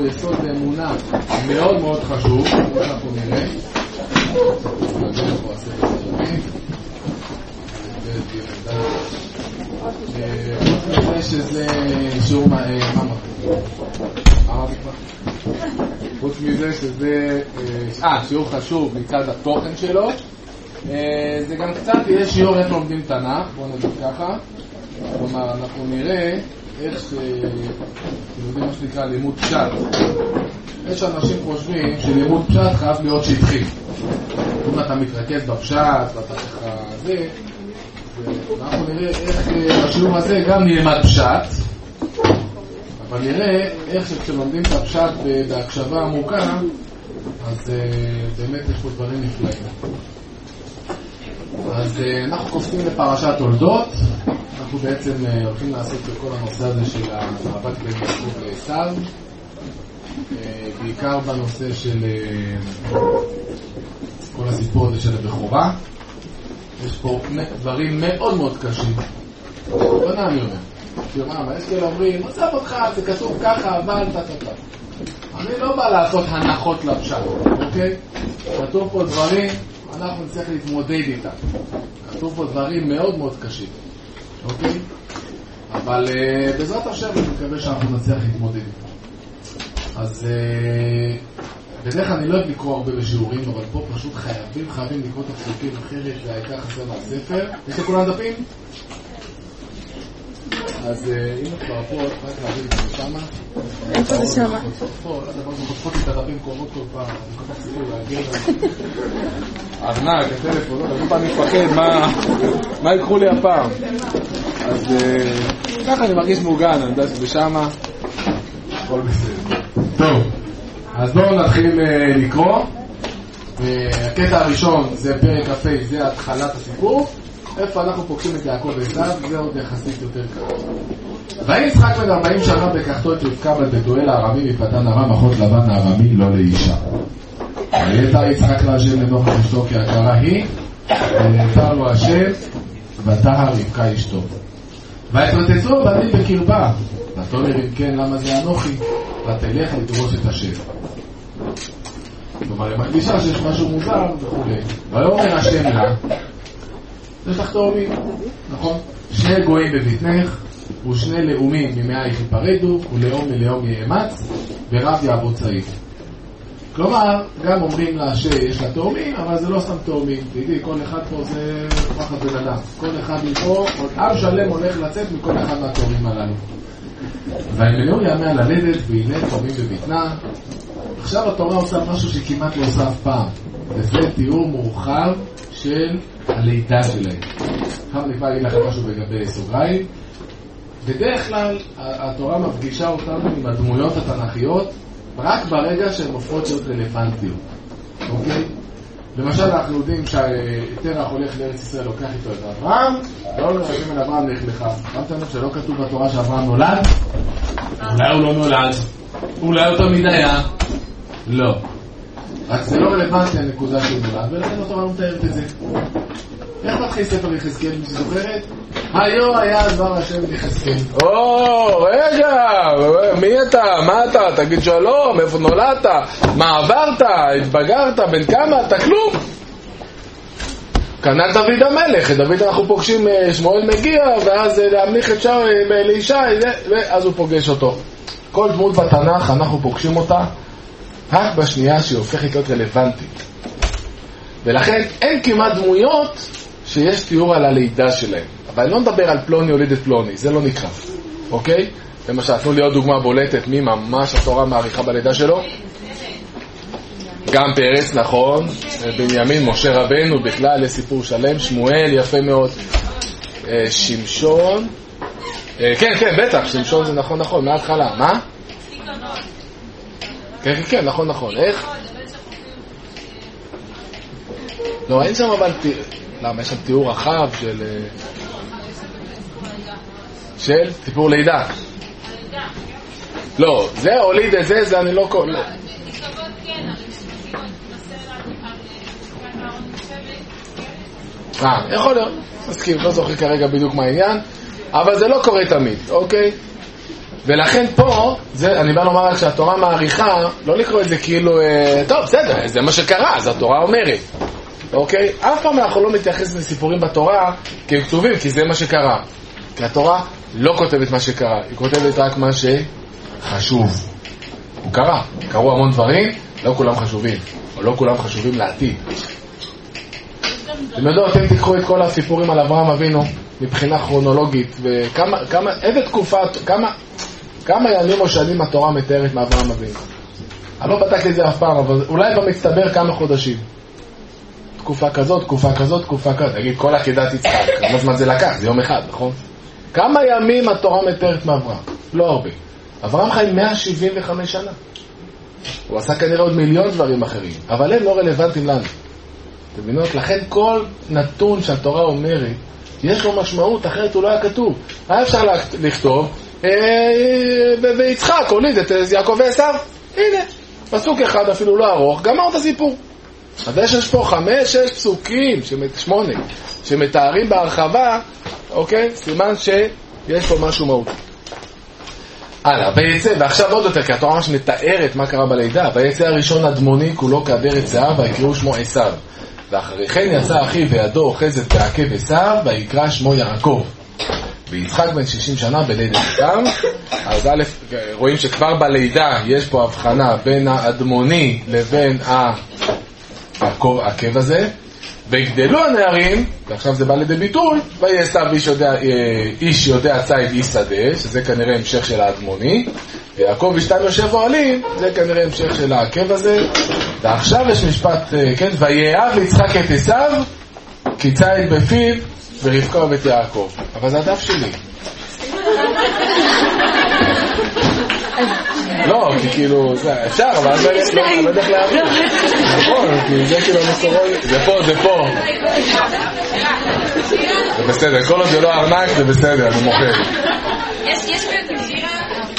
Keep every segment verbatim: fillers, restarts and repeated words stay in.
יסוד באמונה מאוד מאוד חשוב, כמו שאנחנו נראה. נראה שזה שיעור מה אמרתי כבר? חוץ מזה שזה אה, שיעור חשוב מצד התוכן שלו. זה גם קצת יהיה שיעור איך לומדים תנ"ך, בואו נגיד ככה. כלומר, אנחנו נראה איך שלומדים מה שנקרא לימוד פשט. יש אנשים חושבים שלימוד פשט חייב להיות שטחי. אם אתה מתרכז בפשט ואתה ככה זה, אנחנו נראה איך בשיעור הזה גם נלמד פשט, אבל נראה איך שכשלומדים את הפשט בהקשבה עמוקה, אז באמת יש פה דברים נפלאים. אז אנחנו קופצים לפרשת תולדות. אנחנו בעצם הולכים לעשות בכל הנושא הזה של המאבק בין יעקב לעשיו, בעיקר בנושא של כל הסיפור הזה של הבכורה. יש פה דברים מאוד מאוד קשים. בנה אני אומר, תראה מה, יש כאלה אומרים, מצב אותך, זה כתוב ככה, אבל תתתה. אני לא בא לעשות הנחות לפשט, אוקיי? כתוב פה דברים, אנחנו נצטרך להתמודד איתם. כתוב פה דברים מאוד מאוד קשים, אוקיי? אבל uh, בעזרת השם אני מקווה שאנחנו נצליח להתמודד איתם. אז uh, בדרך כלל אני לא אוהב לקרוא הרבה בשיעורים, אבל פה פשוט חייבים חייבים לקרוא את הפסוקים, אחרת זה הייתה חסר מהספר. יש לכולם דפים? אז uh, אם את כבר פה, את יכולה להביא את זה שמה? איפה זה שמה? פה, לא דבר, זה חוטפות לי את הדפים קורמות כל פעם, אני כל כך ציבור להגיע ארנק, הטלפון, לא, אני פעם מפחד, מה יקחו לי הפעם? אז ככה אני מרגיש מוגן, אני יודע שבשמה הכל בסדר. טוב, אז בואו נתחיל לקרוא. הקטע הראשון זה פרק כ"ה, זה התחלת הסיפור. איפה אנחנו פוגשים את יעקב ועשיו, זה עוד יחסית יותר קל. ויהי יצחק בן ארבעים שנה לקחתו את רבקה בת בתואל הארמי מפתן ארם אחות לבן הארמי לא לאישה. ויתר יצחק להשם לנוכח אשתו כי הכרה היא, ויתר לו השם ותהר רבקה אשתו. ויתרוצצו הבנים בקרבה, ותאמר אם כן למה זה אנוכי, ותלך לדרוש את השם. כלומר היא מרגישה שיש משהו מוזר וכו'. ויאמר השם לה, יש לך תאומים, נכון? שני גויים בבטנך ושני לאומים ממאייך ייפרדו ולאום מלאום יאמץ ורב יעבוד צעיד. כלומר, גם אומרים לה שיש לה תאומים, אבל זה לא סתם תאומים. תדעי, כל אחד פה זה פחד בן אדם. כל אחד מפה, עם שלם הולך לצאת מכל אחד מהתאומים הללו. והמלאום יאמר ללדת והנה תאומים בבטנה. עכשיו התורה עושה משהו שכמעט לא עושה אף פעם. וזה תיאור מורחב של הלידה שלהם. עכשיו אני כבר אגיד לכם משהו בגבי סוגריים. בדרך כלל התורה מפגישה אותנו עם הדמויות התנ"כיות רק ברגע שהן הופכות להיות רלוונטיות. אוקיי? למשל אנחנו יודעים שתרח הולך לארץ ישראל, לוקח איתו את אברהם, לא נראים אל אברהם לך לך. שמתם לב שלא כתוב בתורה שאברהם נולד? אולי הוא לא נולד, אולי הוא תמיד היה. לא. רק זה לא רלוונטי הנקודה שהוא נולד, ולכן התורה לא מתארת את זה. איך מתחיל ספר יחזקאל, מי שזוכרת? היו היה דבר השם יחזקאל. או, רגע, מי אתה? מה אתה? תגיד שלום, איפה נולדת? מה עברת? התבגרת? בן כמה? אתה כלום. כנ"ל דוד המלך. את דוד אנחנו פוגשים, שמואל מגיע, ואז להמליך את שאול לאישי, ואז הוא פוגש אותו. כל דמות בתנ"ך אנחנו פוגשים אותה רק בשנייה שהיא הופכת להיות רלוונטית. ולכן אין כמעט דמויות שיש תיאור על הלידה שלהם. אבל אני לא מדבר על פלוני הוליד את פלוני, זה לא נקרא. אוקיי? למשל, תנו לי עוד דוגמה בולטת, מי ממש התורה מעריכה בלידה שלו? גם פרץ, נכון. בנימין, משה רבנו, בכלל לסיפור שלם. שמואל, יפה מאוד. שמשון. כן, כן, בטח, שמשון זה נכון, נכון, מההתחלה. מה? כן, כן, כן, נכון, נכון. איך? לא, אין שם אבל תיאור. למה? יש שם תיאור רחב של... של סיפור לידה. לא, זה הוליד את זה, זה אני לא קורא. אה, יכול להיות. מסכים, לא זוכר כרגע בדיוק מה העניין, אבל זה לא קורה תמיד, אוקיי? ולכן פה, זה, אני בא לומר רק שהתורה מעריכה, לא לקרוא את זה כאילו, אה, טוב, בסדר, זה מה שקרה, אז התורה אומרת. אוקיי? אף פעם אנחנו לא מתייחסים לסיפורים בתורה ככתובים, כי זה מה שקרה. כי התורה לא כותבת מה שקרה, היא כותבת רק מה שחשוב. הוא קרה, קרו המון דברים, לא כולם חשובים, או לא כולם חשובים לעתיד. אתם יודעים, אתם תיקחו את כל הסיפורים על אברהם אבינו מבחינה כרונולוגית, וכמה, כמה, איזה תקופה, כמה, כמה ימים או שנים התורה מתארת מאברהם אבינו. אני לא בדקתי את זה אף פעם, אבל אולי במצטבר כמה חודשים. תקופה כזאת, תקופה כזאת, תקופה כזאת. נגיד, כל עקידת יצחק, כמה זמן זה לקח? זה יום אחד, נכון? כמה ימים התורה מתארת מאברהם? לא הרבה. אברהם חי מאה שבעים וחמש שנה. הוא עשה כנראה עוד מיליון דברים אחרים, אבל הם לא רלוונטיים לנו. אתם מבינות? לכן כל נתון שהתורה אומרת, יש לו משמעות, אחרת הוא לא היה כתוב. היה אפשר לכתוב, ויצחק הוליד את יעקב ועשיו. הנה, פסוק אחד אפילו לא ארוך, גמר את הסיפור. אז יש פה חמש, שש פסוקים, שמונה, שמתארים בהרחבה, אוקיי? סימן שיש פה משהו מהותי. הלאה, ויצא, ועכשיו עוד יותר, כי התורה ממש מתארת מה קרה בלידה. ויצא הראשון אדמוני, כולו כעדר עשיו, ויקראו שמו עשיו. ואחרי כן יצא אחיו וידו אוחזת בעקב עשיו, ויקרא שמו יעקב. ויצחק בן שישים שנה בלידת עשיו. אז א', רואים שכבר בלידה יש פה הבחנה בין האדמוני לבין העקב הזה. והגדלו הנערים, ועכשיו זה בא לידי ביטוי, ויעשו איש יודע, איש יודע ציד איש שדה, שזה כנראה המשך של האדמוני, ויעקב ושתיים יושב אוהלים, זה כנראה המשך של העקב הזה. ועכשיו יש משפט, כן, ויאהב יצחק את עשיו, כי ציד בפיו, ורבקה אוהב את יעקב. אבל זה הדף שלי. לא, כי כאילו, אפשר, אבל זה לא יודע איך להבין. נכון, כי זה כאילו מסורות, זה פה, זה פה. זה בסדר, כל עוד זה לא ארנק, זה בסדר, אני מוכר. יש מיותרים.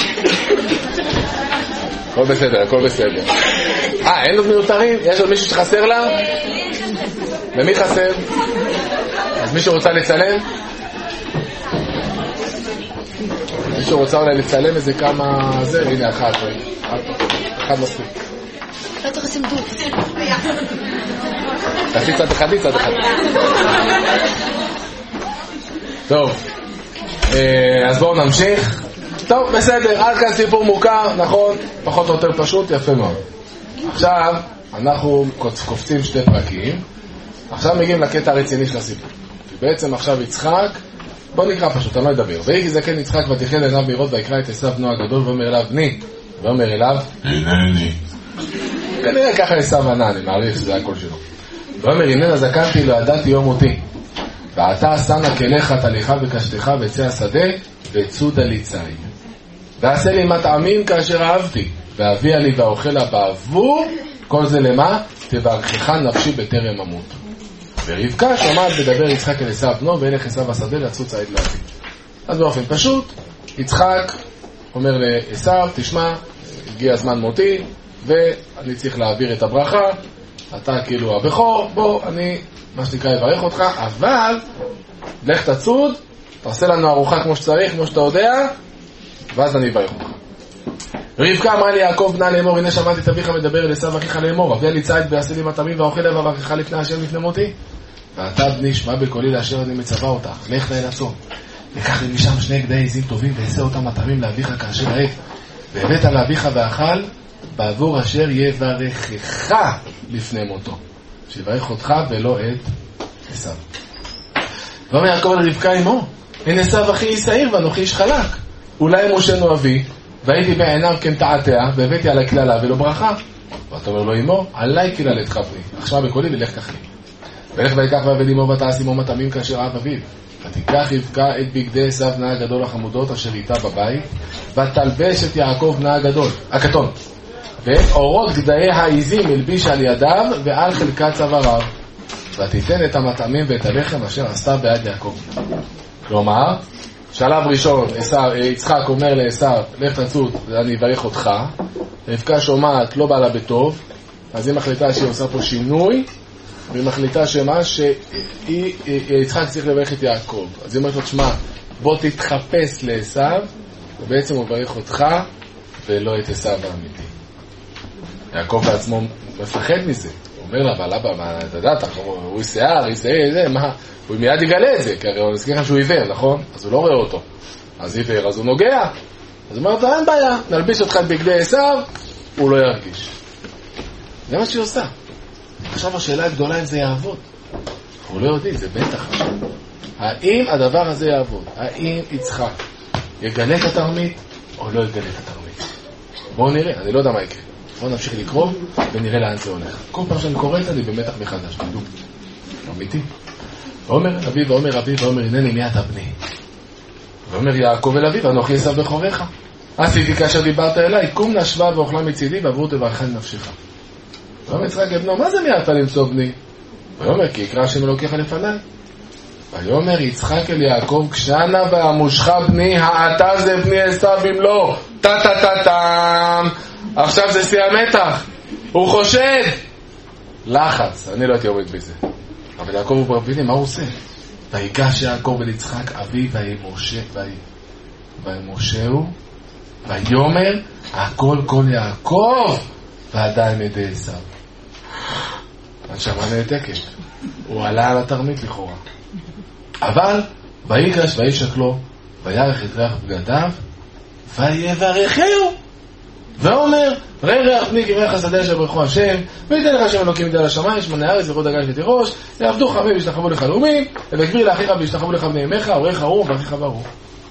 הכל בסדר, הכל בסדר. אה, אין לו מיותרים? יש עוד מישהו שחסר לה? למי חסר? אז מישהו רוצה לצלם? מישהו רוצה אולי לצלם איזה כמה זה, הנה אחת, אחד מספיק. לא צריך לשים דוק. תעשי צד אחד, צד אחד. טוב, אז בואו נמשיך. טוב, בסדר, עד כאן סיפור מוכר, נכון, פחות או יותר פשוט, יפה מאוד. עכשיו, אנחנו קופצים שתי פרקים, עכשיו מגיעים לקטע הרציני של הסיפור. בעצם עכשיו יצחק, בוא נקרא פשוט, אני לא אדבר. ויהי זקן יצחק ותיחל עיניו ביראות ויקרא את עשיו בנו הגדול ואומר אליו בני, ואומר אליו הנני. כנראה ככה עשיו ענה, אני מעריך שזה הכל שלו. ואומר הננה זקנתי לא ידעתי יום מותי, ועתה שנה כליך תליכה וקשתך בצי השדה וצודה לי ציד. ועשה לי מטעמים כאשר אהבתי, ואביה לי ואוכלה בעבור, כל זה למה? תברכך נפשי בטרם אמות. ורבקה שומעת בדבר יצחק אל עשיו בנו, ואלך עשיו השדה לצוץ ציד להביא. אז באופן פשוט, יצחק אומר לעשיו, תשמע, הגיע הזמן מותי, ואני צריך להעביר את הברכה, אתה כאילו הבכור, בוא, אני, מה שנקרא, יברך אותך, אבל, לך תצוד, תעשה לנו ארוחה כמו שצריך, כמו שאתה יודע, ואז אני אברך אותך. רבקה אמרה לי יעקב בנה לאמור, הנה שמעתי את אביך מדבר אל עשיו אחיך לאמור, אביה לי ציד ועשה לי מטעמים ואוכל לב ואברכך לפני השם לפני מותי. ואתה בני שמע בקולי לאשר אני מצווה אותך, לך נא אל הצאן, לקח לי משם שני גדי עזים טובים ועשה אותם מטעמים לאביך כאשר העת, והבאת לאביך ואכל בעבור אשר יברכך לפני מותו, שיברך אותך ולא את עשיו. ואומר יעקב אל רבקה אמו, הנה עשיו אחי שעיר ואנוכי איש חלק, אולי מושנו אבי והייתי בעיניו כמתעתע והבאתי על הכללה ולא ברכה. ואתה אומר לו אמו, עליי כללת חברי, עכשיו בקולי ולך תחלי. ולך ויקח ועבד אמו ותעש עמו מטעמים כאשר אהב אביו. ותיקח רבקה את בגדי עשיו בנה הגדול החמודות אשר איתה בבית, ותלבש את יעקב בנה הגדול, הקטון, ואת אורות גדאי העזים הלביש על ידיו ועל חלקת צוואריו, ותיתן את המטעמים ואת הלחם אשר עשתה ביד יעקב. כלומר, שלב ראשון, יצחק אומר לעשיו, לך תצוד ואני אברך אותך. רבקה שומעת, לא בא לה בטוב, אז היא מחליטה שהיא עושה פה שינוי, והיא מחליטה שמה שיצחק צריך לברך את יעקב. אז היא אומרת לו, תשמע, בוא תתחפש לעשיו, ובעצם הוא מברך אותך ולא את עשיו האמיתי. יעקב בעצמו מפחד מזה. הוא אומר לה, אבל אבא, מה, אתה יודעת, הוא שיער, ישיער, זה, מה? הוא מיד יגלה את זה, כי הרי הוא נזכיר לך שהוא עיוור, נכון? אז הוא לא רואה אותו. אז עיוור, אז הוא נוגע. אז הוא אומר, אין בעיה, נלביש אותך בגדי עשיו, הוא לא ירגיש. זה מה שהיא עושה. עכשיו השאלה הגדולה אם זה יעבוד. אנחנו לא יודעים, זה בטח עכשיו. האם הדבר הזה יעבוד? האם יצחק יגלה את התרמית או לא יגלה את התרמית? בואו נראה, אני לא יודע מה יקרה. בואו נמשיך לקרוא ונראה לאן זה הולך. כל פעם שאני קורא את זה, אני במתח מחדש, תדעו. אמיתי. ואומר אביו, ואומר אביו, ואומר הנני מי אתה בני. ואומר יעקב אל אביו, אנוכי עשיו בכורך. עשיתי כאשר דיברת אליי, קום נשבה ואוכלה מצידי, ועבור תברכני נפשך. ואומר יצחק לבנו, מה זה מי אתה למצוא בני? ואומר כי יקרא השם אלוקיך לפניי. ויאמר יצחק אל יעקב, כשנה ואמושך בני, האתה זה בני עשיו אם לא. טה טה טה טם. עכשיו זה שיא המתח. הוא חושד. לחץ, אני לא הייתי עומד בזה. אבל יעקב הוא ברביני, מה הוא עושה? ויגש יעקב אל יצחק אבי וימושהו ויאמר הכל כל יעקב ועדיין ידי עשיו. הנשמה נעתקת. הוא עלה על התרמית לכאורה. אבל ויגש וישק לו וירח את ריח בגדיו ויברכהו ואומר ראי ריח בני כריח השדה אשר ברכו השם ויתן לך השם אלוקים ידי על השמיים שמונה הארץ וכל דגש ותירוש יעבדו חמי וישתחוו לך לאומים וגביר לאחיך וישתחוו לך בני אמך אוריך ארור ואחיך ברור.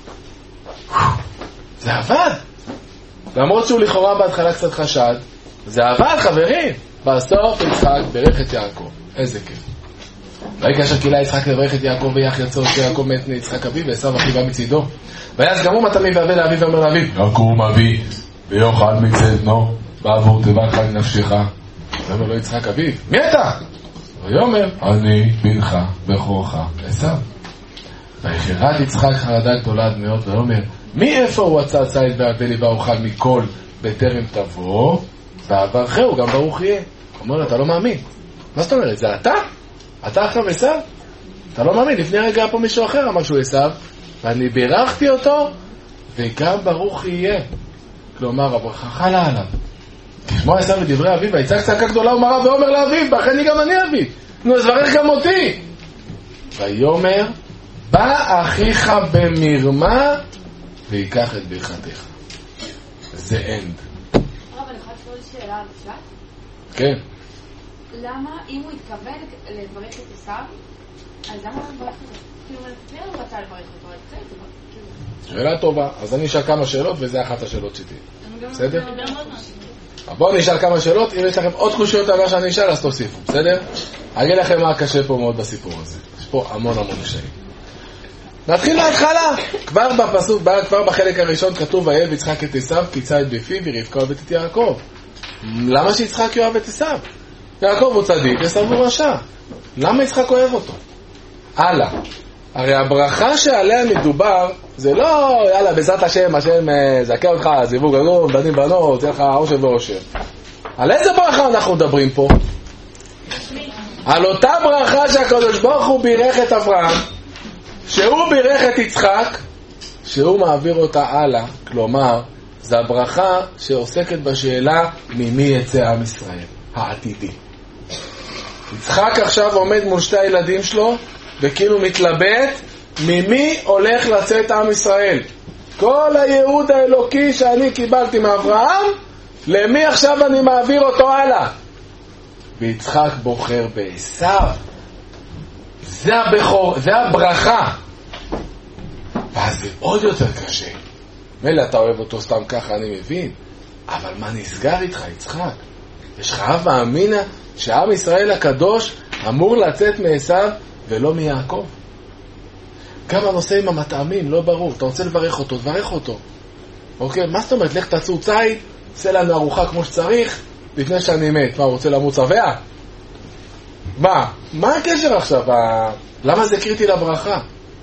זה עבד. למרות שהוא לכאורה בהתחלה קצת חשד, זה עבד חברים. בסוף יצחק ברך את יעקב. איזה כיף. ויהי כאשר קילה יצחק לברך את יעקב ויח יצאו שיעקב מת מיצחק אביו ועשיו אחיו בא מצידו. ויעש גם הוא מטמא והבא לאביו ואומר לאביו יקום אבי ויאכל מצד בנו בעבור תברכני נפשך. ואומר לו יצחק אביו מי אתה? ויאמר אני בנך בכורך עשיו. ויחרד יצחק חרדה גדולה עד מאוד ואומר מי איפה הוא עצה ציד והבא לי ואוכל מכל בטרם תבוא ועברכהו גם ברוך יהיה. אומר לו אתה לא מאמין. מה זאת אומרת? זה אתה? אתה עכשיו עשיו? אתה לא מאמין, לפני רגע פה מישהו אחר אמר שהוא עשיו ואני בירכתי אותו וגם ברוך יהיה. כלומר הברכה חלה עליו. תשמע עשיו לדברי אביו ויצעק צעקה גדולה ומרה ואומר לאביו בכני גם אני אביו נו אז ברך גם אותי. ויאמר בא אחיך במרמה ויקח את ברכתך. זה אנד. אבל אני יכולה לשאול שאלה על פשט? כן. למה אם הוא התכוון לברך את עשיו, אז למה הוא מברך אותו? כאילו לפני הוא רצה לברך אותו, אז זה שאלה טובה. אז אני אשאל כמה שאלות וזה אחת השאלות שלי. בסדר? בואו נשאל כמה שאלות. אם יש לכם עוד תחושות על מה שאני אשאל אז תוסיפו. בסדר? אגיד לכם מה קשה פה מאוד בסיפור הזה. יש פה המון המון קשיים. נתחיל להתחלה. כבר בפסוק, כבר בחלק הראשון כתוב ויאהב יצחק את עשיו כי ציד בפיו ורבקה אוהבת את יעקב. למה שיצחק יאהב את עשיו? יעקב הוא צדיק, עשיו הוא רשע. למה יצחק אוהב אותו? הלאה. הרי הברכה שעליה מדובר זה לא יאללה בעזרת השם, השם זכה אותך, זיווג גדול, בנים בנות, יהיה לך עושר ועושר. על איזה ברכה אנחנו מדברים פה? על אותה ברכה שהקדוש ברוך הוא בירך את אברהם, שהוא בירך את יצחק, שהוא מעביר אותה הלאה. כלומר, זו הברכה שעוסקת בשאלה ממי יצא עם ישראל העתידי. יצחק עכשיו עומד מול שתי הילדים שלו וכאילו מתלבט ממי הולך לצאת עם ישראל. כל הייעוד האלוקי שאני קיבלתי מאברהם, למי עכשיו אני מעביר אותו הלאה? ויצחק בוחר בעשיו. זה הבכור, זה הברכה. ואז זה עוד יותר קשה. מילא אתה אוהב אותו סתם ככה, אני מבין. אבל מה נסגר איתך, יצחק? יש לך אהבה אמינה שעם ישראל הקדוש אמור לצאת מעשיו ולא מיעקב. גם הנושא עם המטעמים, לא ברור. אתה רוצה לברך אותו, תברך אותו. אוקיי, מה זאת אומרת? לך תצאו ציד, עשה לנו ארוחה כמו שצריך, לפני שאני מת. מה, הוא רוצה למות שבע? מה? מה הקשר עכשיו? למה זה קריטי לברכה?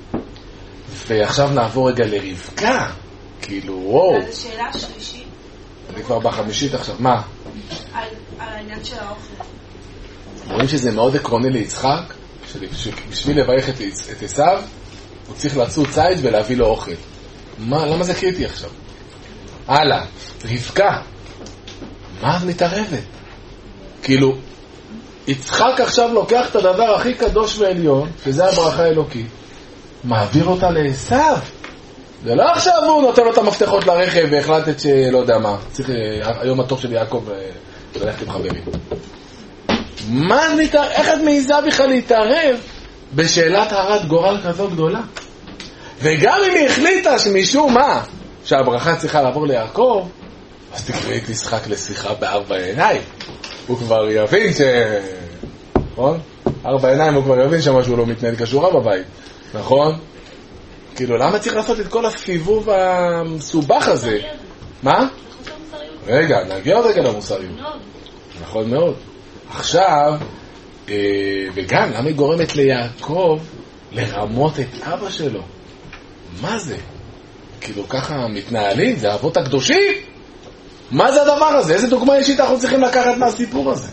ועכשיו נעבור רגע לרבקה. כאילו, וואו. אז השאלה השלישית. אני כבר בחמישית עכשיו. מה? על העניין של האוכל. רואים שזה מאוד עקרוני ליצחק, שבשביל לברך את עשיו, הוא צריך לצוד ציד ולהביא לו אוכל. מה, למה זה קריטי עכשיו? הלאה, רבקה. מה את מתערבת? כאילו, יצחק עכשיו לוקח את הדבר הכי קדוש ועליון, שזה הברכה האלוקית, מעביר אותה לעשיו. זה לא עכשיו הוא נותן לו את המפתחות לרכב והחלטת שלא יודע מה, צריך היום הטוב של יעקב ללכת עם חברים. מה את מתערב? איך את מעיזה בכלל להתערב בשאלת הרת גורל כזו גדולה? וגם אם היא החליטה שמשום מה שהברכה צריכה לעבור ליעקב, אז תקראי את יצחק לשיחה בארבע עיניים. הוא כבר יבין ש... נכון? ארבע עיניים הוא כבר יבין שמשהו לא מתנהל כשורה בבית. נכון? כאילו, למה צריך לעשות את כל הסיבוב המסובך הזה? מה? רגע, נגיע עוד רגע למוסריות. נכון מאוד. עכשיו, וגם, למה היא גורמת ליעקב לרמות את אבא שלו? מה זה? כאילו, ככה מתנהלים? זה האבות הקדושים? מה זה הדבר הזה? איזה דוגמה אישית אנחנו צריכים לקחת מהסיפור הזה?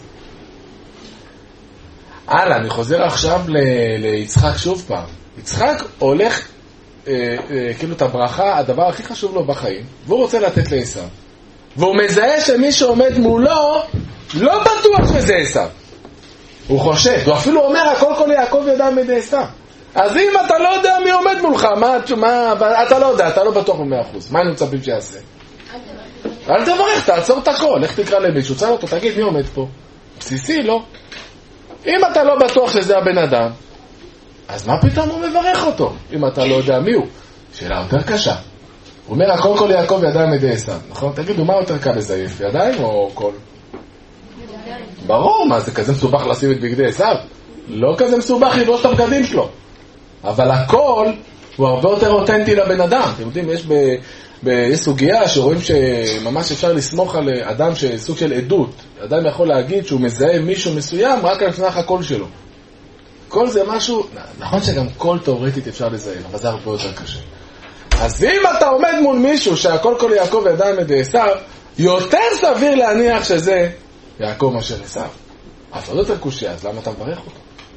הלאה, אני חוזר עכשיו ל- ליצחק שוב פעם. יצחק הולך, אה, אה, כאילו את הברכה, הדבר הכי חשוב לו בחיים, והוא רוצה לתת לעשיו. והוא מזהה שמי שעומד מולו, לא בטוח שזה עשיו. הוא חושב, הוא אפילו אומר, הכל כל יעקב ידע מדי עשיו. אז אם אתה לא יודע מי עומד מולך, מה, מה, אתה לא יודע, אתה לא בטוח במאה אחוז. מה אני מצפים שיעשה? אל תברך, תעצור את הכל, לך תקרא למישהו, צא אותו, תגיד מי עומד פה. בסיסי, לא. אם אתה לא בטוח שזה הבן אדם, אז מה פתאום הוא מברך אותו, אם אתה לא יודע מי הוא? שאלה יותר קשה. הוא אומר, הכל כל יעקב ידיים ידי עשיו, נכון? תגידו, מה יותר קל לזייף, ידיים או קול? ידיים. ברור, מה, זה כזה מסובך לשים את בגדי עשיו? לא כזה מסובך לבוש את הבגדים שלו. אבל הכל הוא הרבה יותר אותנטי לבן אדם. אתם יודעים, יש ב... יש סוגיה שרואים שממש אפשר לסמוך על אדם שסוג של עדות. אדם יכול להגיד שהוא מזהה מישהו מסוים רק על סמך הקול שלו. קול זה משהו, נכון שגם קול תאורטית אפשר לזהה, אבל זה הרבה יותר קשה. אז אם אתה עומד מול מישהו שהכל כל יעקב ידיים ידי עשיו, יותר סביר להניח שזה יעקב מאשר עשיו. אז עוד יותר קושיה, אז למה אתה מברך אותו?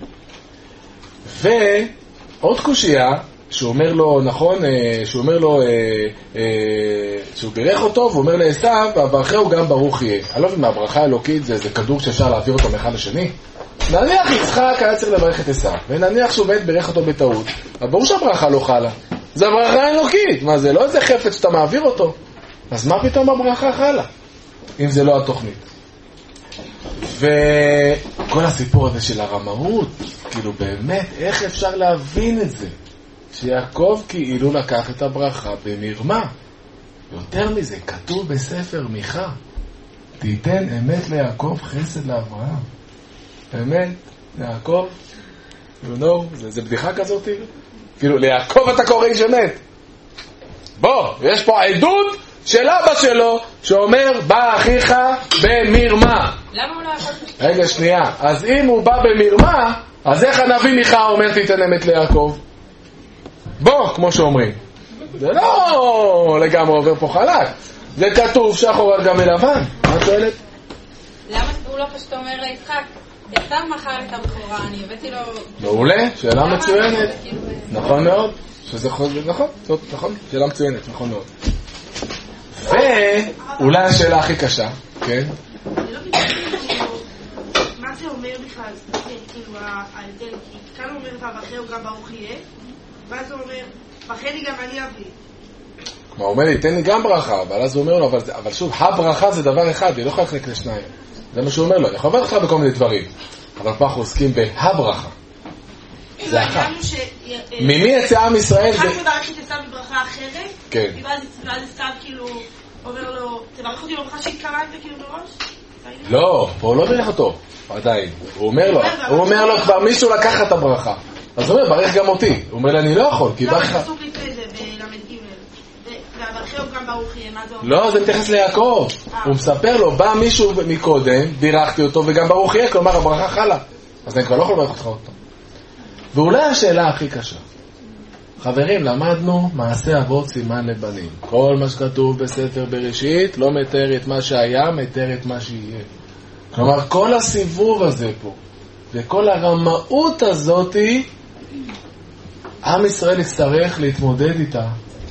ועוד קושיה, שהוא אומר לו, נכון, שהוא אומר לו, שהוא בירך אותו, והוא אומר לעשיו, והברכה הוא גם ברוך יהיה. אני לא מבין מה, הברכה האלוקית זה, זה כדור שאפשר להעביר אותו מאחד לשני. נניח יצחק היה צריך לברך את עשיו, ונניח שהוא בית בירך אותו בטעות, אבל ברור שהברכה לא חלה. זה הברכה האלוקית, מה זה? לא איזה חפץ שאתה מעביר אותו. אז מה פתאום הברכה חלה? אם זה לא התוכנית. וכל הסיפור הזה של הרמאות, כאילו באמת, איך אפשר להבין את זה? שיעקב כאילו לקח את הברכה במרמה. יותר מזה, כתוב בספר מיכה, תיתן אמת ליעקב חסד לאברהם. אמת, יעקב, you know, זה, זה בדיחה כזאת? כאילו, ליעקב אתה קורא איש אמת. בוא, יש פה עדות של אבא שלו שאומר, בא אחיך במרמה. למה הוא לא יכול... רגע, שנייה. אז אם הוא בא במרמה, אז איך הנביא מיכה אומר תיתן אמת ליעקב? בוא, כמו שאומרים. זה לא לגמרי עובר פה חלק. זה כתוב שחור על גבי לבן. מה את שואלת? למה הוא לא פשוט אומר ליצחק? יצב מחר את הבחורה, אני הבאתי לו... מעולה, שאלה מצוינת. נכון מאוד. שזה נכון, נכון, שאלה מצוינת, נכון מאוד. ואולי השאלה הכי קשה, כן? אני לא בדיוק, מה זה אומר בכלל, כאילו, ההבדל, כי כאן הוא אומר, והברכה הוא גם ברוך יהיה, ואז הוא אומר, ברכה לי גם אני אביא. הוא אומר לי, תן לי גם ברכה, אבל אז הוא אומר לו, אבל שוב, הברכה זה דבר אחד, היא לא יכולה לחלק לשניים. זה מה שהוא אומר לו, אני יכול לברך לך בכל מיני דברים, אבל פה אנחנו עוסקים בהברכה. זה אחת. ממי יצא עם ישראל? אחד מברך את עשיו בברכה אחרת, כן. ואז עשיו כאילו אומר לו, תברך אותי בברכה שהתקראת וכאילו מראש? לא, פה הוא לא ברך אותו, עדיין. הוא אומר לו, הוא אומר לו, כבר מישהו לקח את הברכה. אז הוא אומר, ברך גם אותי. הוא אומר לי, אני לא יכול, כי ברך... לא, פסוק לפני זה, בלמד ג' והברכה הוא גם ברוך יהיה, מה זה אומר? לא, זה מתייחס ליעקב. הוא מספר לו, בא מישהו מקודם, בירכתי אותו, וגם ברוך יהיה, כלומר, הברכה חלה. אז אני כבר לא יכול לברך אותך אותו. ואולי השאלה הכי קשה. חברים, למדנו מעשה אבות סימן לבנים. כל מה שכתוב בספר בראשית לא מתאר את מה שהיה, מתאר את מה שיהיה. כלומר, כל הסיבוב הזה פה, וכל הרמאות הזאת, עם ישראל יצטרך להתמודד איתה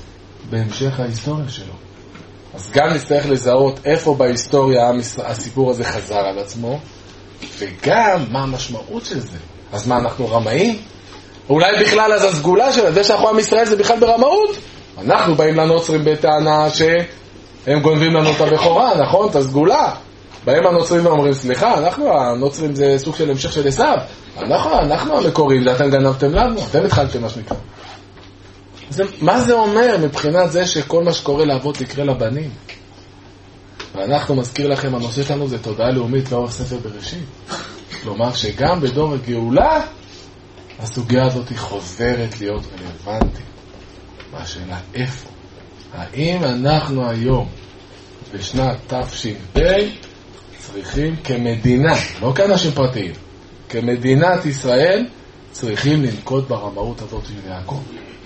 בהמשך ההיסטוריה שלו. אז גם נצטרך לזהות איפה בהיסטוריה הסיפור הזה חזר על עצמו, וגם מה המשמעות של זה. אז מה, אנחנו רמאים? אולי בכלל אז הסגולה של זה שאנחנו עם ישראל זה בכלל ברמאות? אנחנו באים לנוצרים בטענה שהם גונבים לנו את הבכורה, נכון? את הסגולה. באים הנוצרים ואומרים, סליחה, אנחנו הנוצרים זה סוג של המשך של עשיו. אנחנו, אנחנו המקורים, זה אתם גנבתם לנו, אתם התחלתם מה שנקרא. זה, מה זה אומר מבחינת זה שכל מה שקורה לאבות יקרה לבנים? ואנחנו מזכיר לכם, הנושא שלנו זה תודעה לאומית לאורך ספר בראשית. כלומר שגם בדור הגאולה הסוגיה הזאת היא חוזרת להיות רלוונטית. והשאלה איפה? האם אנחנו היום בשנת תש"ב צריכים כמדינה, לא כאנשים פרטיים, כמדינת ישראל צריכים לנקוט ברמאות הזאת של יעקב?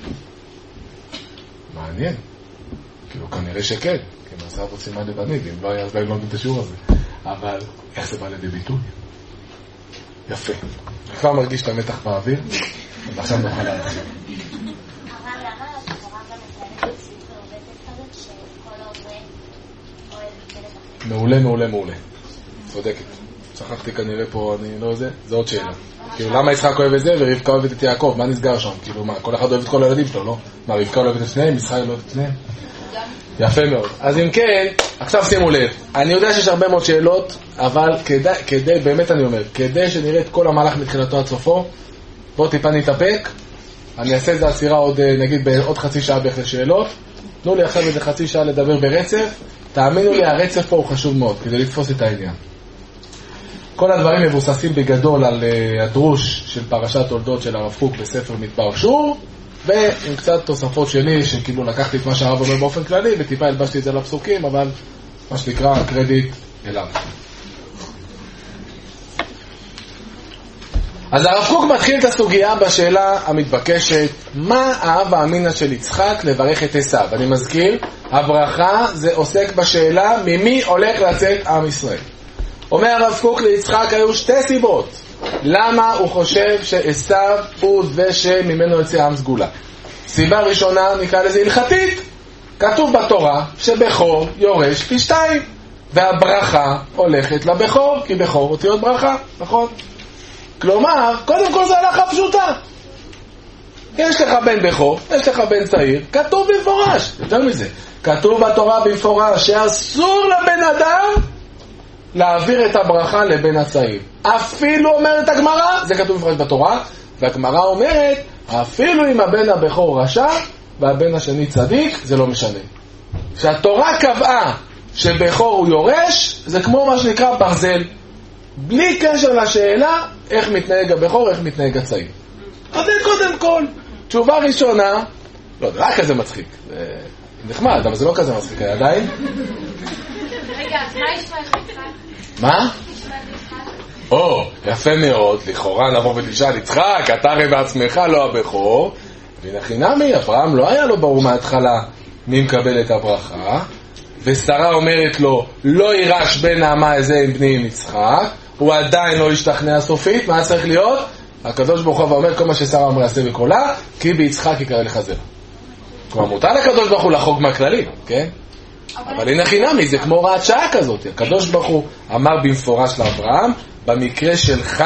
מעניין. כאילו כנראה שכן, כי מעשה אבות סימן לבנים, אם לא היה אז לא לומדים את השיעור הזה. אבל איך זה בא לידי ביטוי? יפה. כבר מרגיש את המתח באוויר, ועכשיו נוכל להתחיל. אבל למה התורה גם מתארת מציאות מעוותת כזאת שכל העובד אוהב ילד אחר? מעולה, מעולה, מעולה. צודקת. שכחתי כנראה פה, אני לא זה, זה עוד שאלה. כאילו, למה יצחק אוהב את זה ורבקה אוהבת את יעקב? מה נסגר שם? כאילו, מה, כל אחד אוהב את כל הילדים שלו, לא? מה, רבקה אוהבת את שניהם, יצחק אוהבת את שניהם? יפה מאוד. אז אם כן, עכשיו שימו לב, אני יודע שיש הרבה מאוד שאלות, אבל כדי, כדי, באמת אני אומר, כדי שנראה את כל המהלך מתחילתו עד סופו, בואו טיפה נתאפק, אני אעשה את זה עצירה עוד, נגיד, בעוד חצי שעה בערך לשאלות, תנו לי עכשיו איזה חצי שעה לדבר ברצף, תאמינו לי, הרצף פה הוא חשוב מאוד, כדי לתפוס את העניין. כל הדברים מבוססים בגדול על uh, הדרוש של פרשת תולדות של הרב קוק בספר מדבר שור, ועם קצת תוספות שלי, שכאילו לקחתי את מה שהרב אומר באופן כללי, וטיפה הלבשתי את זה לפסוקים, אבל מה שנקרא הקרדיט אליו. אז הרב קוק מתחיל את הסוגיה בשאלה המתבקשת, מה האהבה האמינה של יצחק לברך את עשיו? אני מזכיר, הברכה זה עוסק בשאלה ממי הולך לצאת עם ישראל. אומר הרב קוק, ליצחק היו שתי סיבות למה הוא חושב שעשיו הוא זה שממנו יצא עם סגולה. סיבה ראשונה, נקרא לזה הלכתית, כתוב בתורה שבכור יורש פי שתיים, והברכה הולכת לבכור, כי בכור אותיות ברכה, נכון? כלומר, קודם כל זה הלכה פשוטה. יש לך בן בכור, יש לך בן צעיר, כתוב במפורש, יותר מזה, כתוב בתורה במפורש שאסור לבן אדם להעביר את הברכה לבן הצעיר. אפילו אומרת הגמרא, זה כתוב מפורש בתורה, והגמרא אומרת, אפילו אם הבן הבכור רשע והבן השני צדיק, זה לא משנה. שהתורה קבעה שבכור הוא יורש, זה כמו מה שנקרא ברזל. בלי קשר לשאלה איך מתנהג הבכור, איך מתנהג הצעיר. אז זה קודם כל. תשובה ראשונה, לא, זה רק כזה מצחיק. זה נחמד, אבל זה לא כזה מצחיק, עדיין. רגע, אז מה ישמע יצחק? מה? או, יפה מאוד, לכאורה נבוא ותשאל, יצחק, אתה הרי בעצמך לא הבכור, ונחינמי, אברהם לא היה לו ברור מההתחלה מי מקבל את הברכה, ושרה אומרת לו, לא יירש בן נעמה הזה עם בני עם יצחק, הוא עדיין לא השתכנע סופית, מה צריך להיות? הקדוש ברוך הוא אומר כל מה ששרה אומר יעשה בקולה, כי ביצחק יקרא לך זרע. כלומר, מותר לקדוש ברוך הוא לחוג מהכללים, כן? אבל הנה חינמי, זה כמו הוראת שעה כזאת. הקדוש ברוך הוא אמר במפורש לאברהם, במקרה שלך,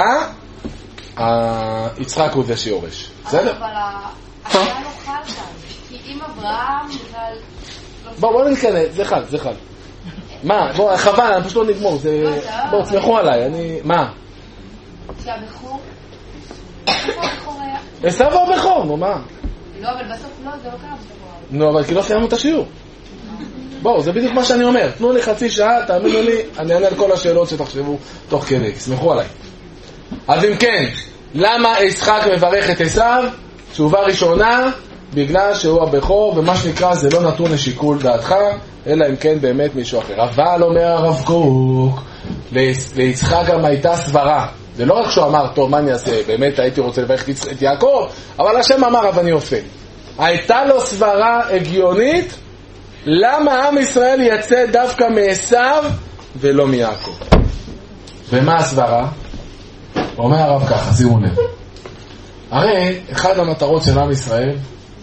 יצחק הוא זה שיורש. בסדר? אבל היה לא חל כאן, כי אם אברהם בכלל... בואו, בואו נתכנס, זה חל, זה חל. מה? בואו, חבל, אני פשוט לא נגמור. בואו, תסמכו עליי, אני... מה? שהבכור... איפה הבכור היה? עשיו הוא הבכור, נו מה? לא, אבל בסוף לא, זה לא קרה בסוף. נו, אבל כי לא סיימנו את השיעור. בואו, זה בדיוק מה שאני אומר. תנו לי חצי שעה, תאמינו לי, אני אענה על כל השאלות שתחשבו תוך כדי. סמכו עליי. אז אם כן, למה יצחק מברך את עשיו? תשובה ראשונה, בגלל שהוא הבכור, ומה שנקרא זה לא נתון לשיקול דעתך, אלא אם כן באמת מישהו אחר. אבל אומר הרב קוק, ליצחק גם הייתה סברה. זה לא רק שהוא אמר, טוב, מה אני אעשה? באמת הייתי רוצה לברך את יעקב, אבל השם אמר, אבל אני אופה. הייתה לו סברה הגיונית, למה עם ישראל יצא דווקא מעשיו ולא מיעקב? ומה הסברה? אומר הרב ככה, שימו לב. הרי אחד המטרות של עם ישראל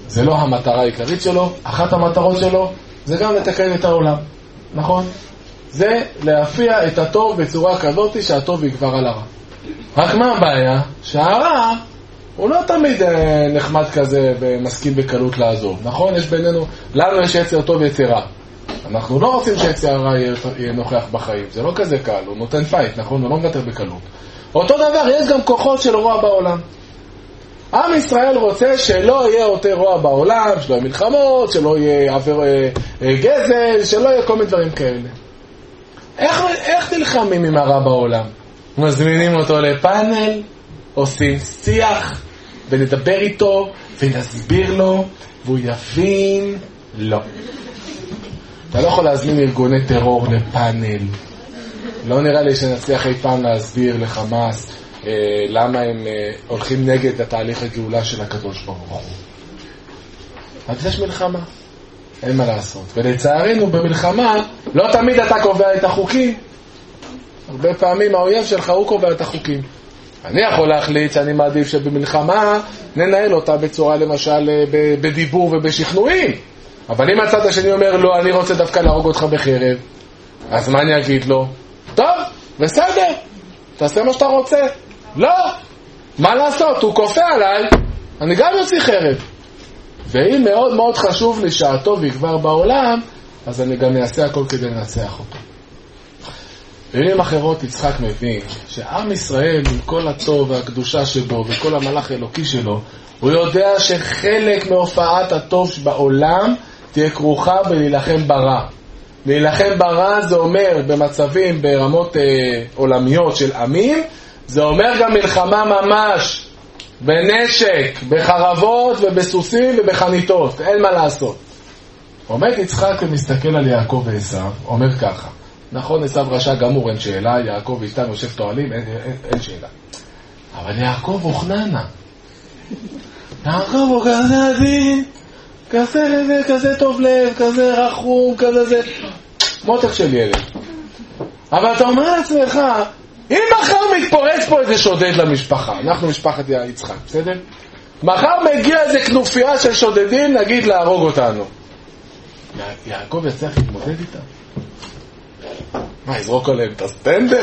זה לא המטרה העיקרית שלו. אחת המטרות שלו זה גם לתקן את העולם, נכון? זה להפיע את הטוב בצורה כזאת שהטוב יגבר על הרע. רק מה הבעיה? שהרע הוא לא תמיד נחמד כזה ומסכים בקלות לעזוב, נכון? יש בינינו, לנו יש יצר טוב יצר רע. אנחנו לא רוצים שיצר הרע יהיה נוכח בחיים, זה לא כזה קל, הוא נותן פייט, נכון? הוא לא מוותר בקלות. אותו דבר, יש גם כוחות של רוע בעולם. עם ישראל רוצה שלא יהיה יותר רוע בעולם, שלא יהיה מלחמות, שלא יהיה עבר, אה, אה, גזל, שלא יהיה כל מיני דברים כאלה. איך, איך נלחמים עם הרע בעולם? מזמינים אותו לפאנל, עושים שיח, ונדבר איתו, ונסביר לו, והוא יבין? לא. אתה לא יכול להזמין ארגוני טרור לפאנל. לא נראה לי שנצליח אי פעם להסביר לחמאס אה, למה הם אה, הולכים נגד התהליך הגאולה של הקדוש ברוך הוא. אז יש מלחמה, אין מה לעשות. ולצערנו במלחמה לא תמיד אתה קובע את החוקים. הרבה פעמים האויב שלך הוא קובע את החוקים. אני יכול להחליט שאני מעדיף שבמלחמה ננהל אותה בצורה למשל בדיבור ובשכנועים. אבל אם הצד השני אומר לא, אני רוצה דווקא להרוג אותך בחרב, אז מה אני אגיד לו? טוב, בסדר, תעשה מה שאתה רוצה. לא, מה לעשות? הוא כופה עליי, אני גם יוציא חרב. ואם מאוד מאוד חשוב לי שהטוב יגבר בעולם, אז אני גם אעשה הכל כדי לנצח אותו. במילים אחרות יצחק מבין שעם ישראל עם כל הטוב והקדושה שבו וכל המלאך האלוקי שלו, הוא יודע שחלק מהופעת הטוב בעולם תהיה כרוכה בלהילחם ברע. להילחם ברע זה אומר במצבים, ברמות אה, עולמיות של עמים, זה אומר גם מלחמה ממש, בנשק, בחרבות ובסוסים ובחניתות, אין מה לעשות. עומד יצחק ומסתכל על יעקב ועשיו, אומר ככה, נכון, עשיו רשע גמור, אין שאלה, יעקב ואשתו יושב תועלים, אין, אין, אין שאלה. אבל יעקב הוא חננה. יעקב הוא כזה עדין, כזה, כזה, כזה טוב לב, כזה רחום, כזה זה, מותק של ילד. אבל אתה אומר לעצמך, אם מחר מתפורץ פה איזה שודד למשפחה, אנחנו משפחת יצחק, בסדר? מחר מגיע איזה כנופיה של שודדים, נגיד להרוג אותנו. יעקב יצליח להתמודד איתם? מה, יזרוק עליהם את הסטנדר?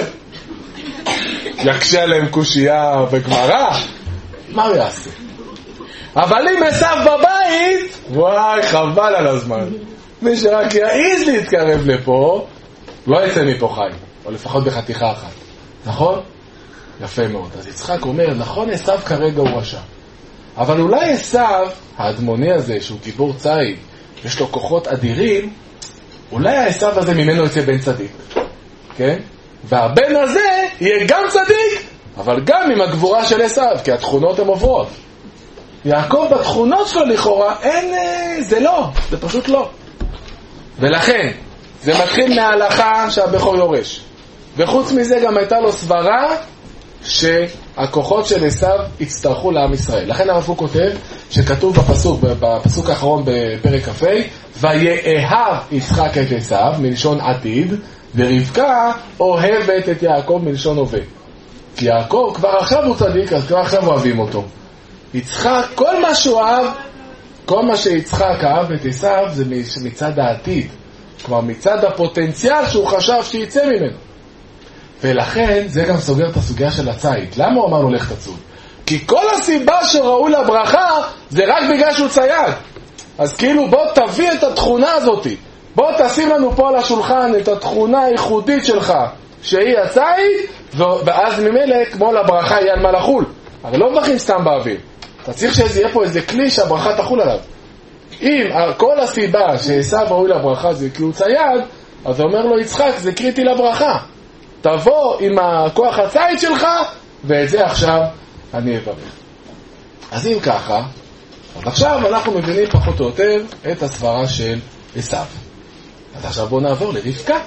יקשה עליהם קושייה וגמרא? מה הוא יעשה? אבל אם עשיו בבית, וואי, חבל על הזמן. מי שרק יעיז להתקרב לפה, לא יצא מפה חי, או לפחות בחתיכה אחת. נכון? יפה מאוד. אז יצחק אומר, נכון, עשיו כרגע הוא רשע. אבל אולי עשיו, האדמוני הזה, שהוא גיבור צייד, יש לו כוחות אדירים, אולי העשיו הזה ממנו יצא בן צדיק. כן? והבן הזה יהיה גם צדיק, אבל גם עם הגבורה של עשיו, כי התכונות הן עוברות. יעקב בתכונות שלו לכאורה, אין, זה לא, זה פשוט לא. ולכן, זה מתחיל מההלכה שהבכור יורש. וחוץ מזה גם הייתה לו סברה שהכוחות של עשיו יצטרכו לעם ישראל. לכן הרב קוק כותב שכתוב בפסוק, בפסוק האחרון בפרק כ"ה, ויאהב יצחק את עשיו מלשון עתיד, ורבקה אוהבת את יעקב מלשון הווה. כי יעקב כבר עכשיו הוא צדיק, אז כבר עכשיו אוהבים אותו. יצחק, כל מה שהוא אהב, כל מה שיצחק אהב את עשיו זה מצד העתיד, כבר מצד הפוטנציאל שהוא חשב שיצא ממנו. ולכן זה גם סוגר את הסוגיה של הצייד. למה הוא אמר לו לך תצוד? כי כל הסיבה שראוי לברכה זה רק בגלל שהוא צייד. אז כאילו בוא תביא את התכונה הזאת, בוא תשים לנו פה על השולחן את התכונה הייחודית שלך שהיא הצייד, ואז ממילא כמו לברכה יהיה על מה לחול. אבל לא מברכים סתם באוויר, אתה צריך שיהיה פה איזה כלי שהברכה תחול עליו. אם כל הסיבה שעשיו ראוי לברכה זה כי הוא צייד, אז אומר לו יצחק זה קריטי לברכה, תבוא עם הכוח הצייד שלך ואת זה עכשיו אני אברך. אז אם ככה, אז עכשיו אנחנו מבינים פחות או יותר את הסברה של עשיו. אז עכשיו בואו נעבור לרבקה.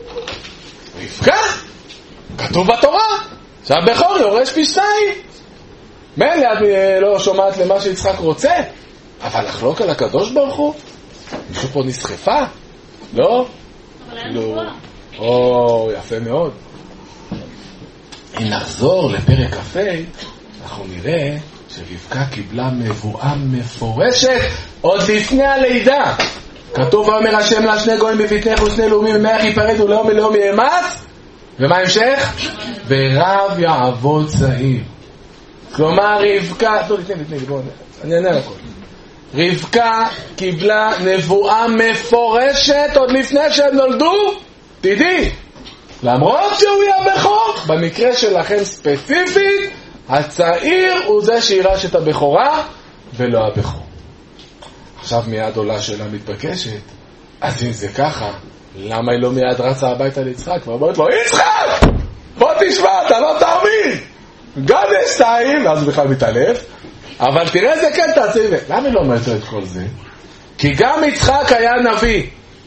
רבקה כתוב בתורה שהבכור יורש פי שתיים. מילא את לא שומעת למה שיצחק רוצה, אבל לחלוק על הקדוש ברוך הוא? מישהו פה נסחפה? לא? אבל אין לא. גבוה. או, יפה מאוד. אם נחזור לפרק כ"ה, אנחנו נראה שרבקה קיבלה מבואה מפורשת עוד לפני הלידה. כתוב ואומר השם לה שני גויים בבטנך ושני לאומים ממך ייפרדו לאום ולאום יאמץ. ומה המשך? ורב יעבוד צעיר. כלומר רבקה, טוב לפני לפני בואו אני אענה לכל. רבקה קיבלה נבואה מפורשת עוד לפני שהם נולדו. תדעי, למרות שהוא יהיה בכור, במקרה שלכם ספציפית הצעיר הוא זה שירש את הבכורה ולא הבכור. עכשיו מיד עולה שאלה מתבקשת, אז אם זה ככה, למה היא לא מיד רצה הביתה ליצחק ואומרת לו, יצחק, בוא תשמע, אתה לא תאמין, גם יש שתיים, ואז הוא בכלל מתעלף, אבל תראה איזה כן תעשי. למה היא לא אומרת לו את כל זה? כי גם יצחק היה נביא.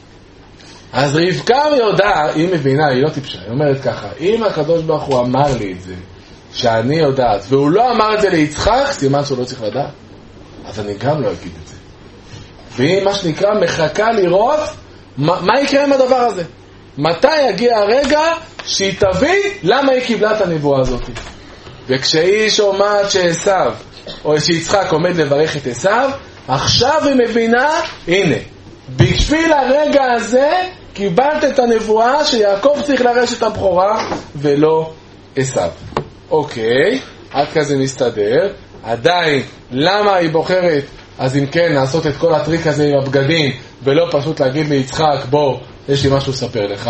אז רבקה יודעה, היא מבינה, היא לא טיפשה, היא אומרת ככה, אם הקדוש ברוך הוא אמר לי את זה, שאני יודעת, והוא לא אמר את זה ליצחק, סימן שהוא לא צריך לדעת, אז אני גם לא אגיד את זה. והיא מה שנקרא מחכה לראות מה, מה יקרה עם הדבר הזה, מתי יגיע הרגע שהיא תביא למה היא קיבלה את הנבואה הזאת. וכשהיא שומעת שעשיו או שיצחק עומד לברך את עשיו, עכשיו היא מבינה, הנה בשביל הרגע הזה קיבלת את הנבואה שיעקב צריך לרש את הבכורה ולא עשיו. אוקיי, עד כזה מסתדר. עדיין למה היא בוחרת אז אם כן לעשות את כל הטריק הזה עם הבגדים ולא פשוט להגיד ליצחק בוא יש לי משהו לספר לך?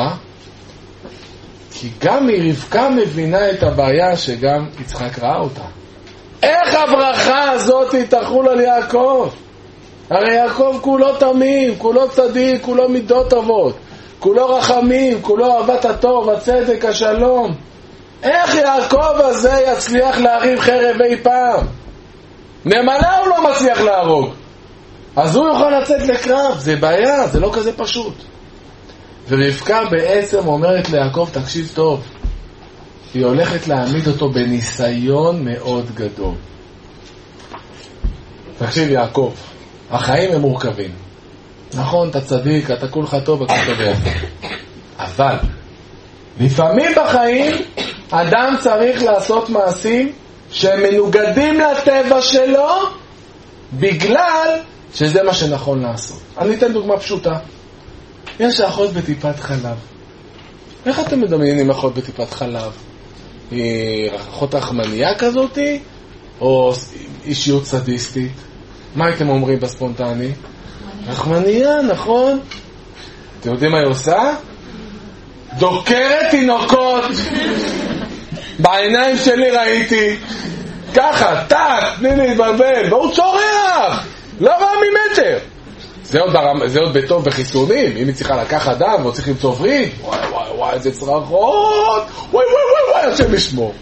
כי גם רבקה מבינה את הבעיה שגם יצחק ראה אותה. איך הברכה הזאת תחול על יעקב? הרי יעקב כולו תמים, כולו צדיק, כולו מידות טובות, כולו רחמים, כולו אהבת הטוב, הצדק, השלום. איך יעקב הזה יצליח להרים חרב אי פעם? נמלה הוא לא מצליח להרוג, אז הוא יוכל לצאת לקרב. זה בעיה, זה לא כזה פשוט. ורבקה בעצם אומרת ליעקב, תקשיב טוב, היא הולכת להעמיד אותו בניסיון מאוד גדול. תקשיב יעקב, החיים הם מורכבים, נכון, אתה צדיק, אתה כולך טוב, אתה טוב יפה, אבל לפעמים בחיים אדם צריך לעשות מעשים שהם מנוגדים לטבע שלו בגלל שזה מה שנכון לעשות. אני אתן דוגמה פשוטה. יש אחות בטיפת חלב. איך אתם מדמיינים אחות בטיפת חלב? היא אחות רחמניה כזאת או אישיות סדיסטית? מה הייתם אומרים בספונטני? רחמניה, נכון? אתם יודעים מה היא עושה? דוקרת תינוקות. בעיניים שלי ראיתי ככה, טק, תני לי להתבלבל, והוא צורח לא רע ממטר. זה עוד, זה עוד בטוב בחיסונים. אם היא צריכה לקחת דם או צריך למצוא וריד, וואי וואי וואי איזה צרחות, וואי וואי וואי וואי השם ישמור.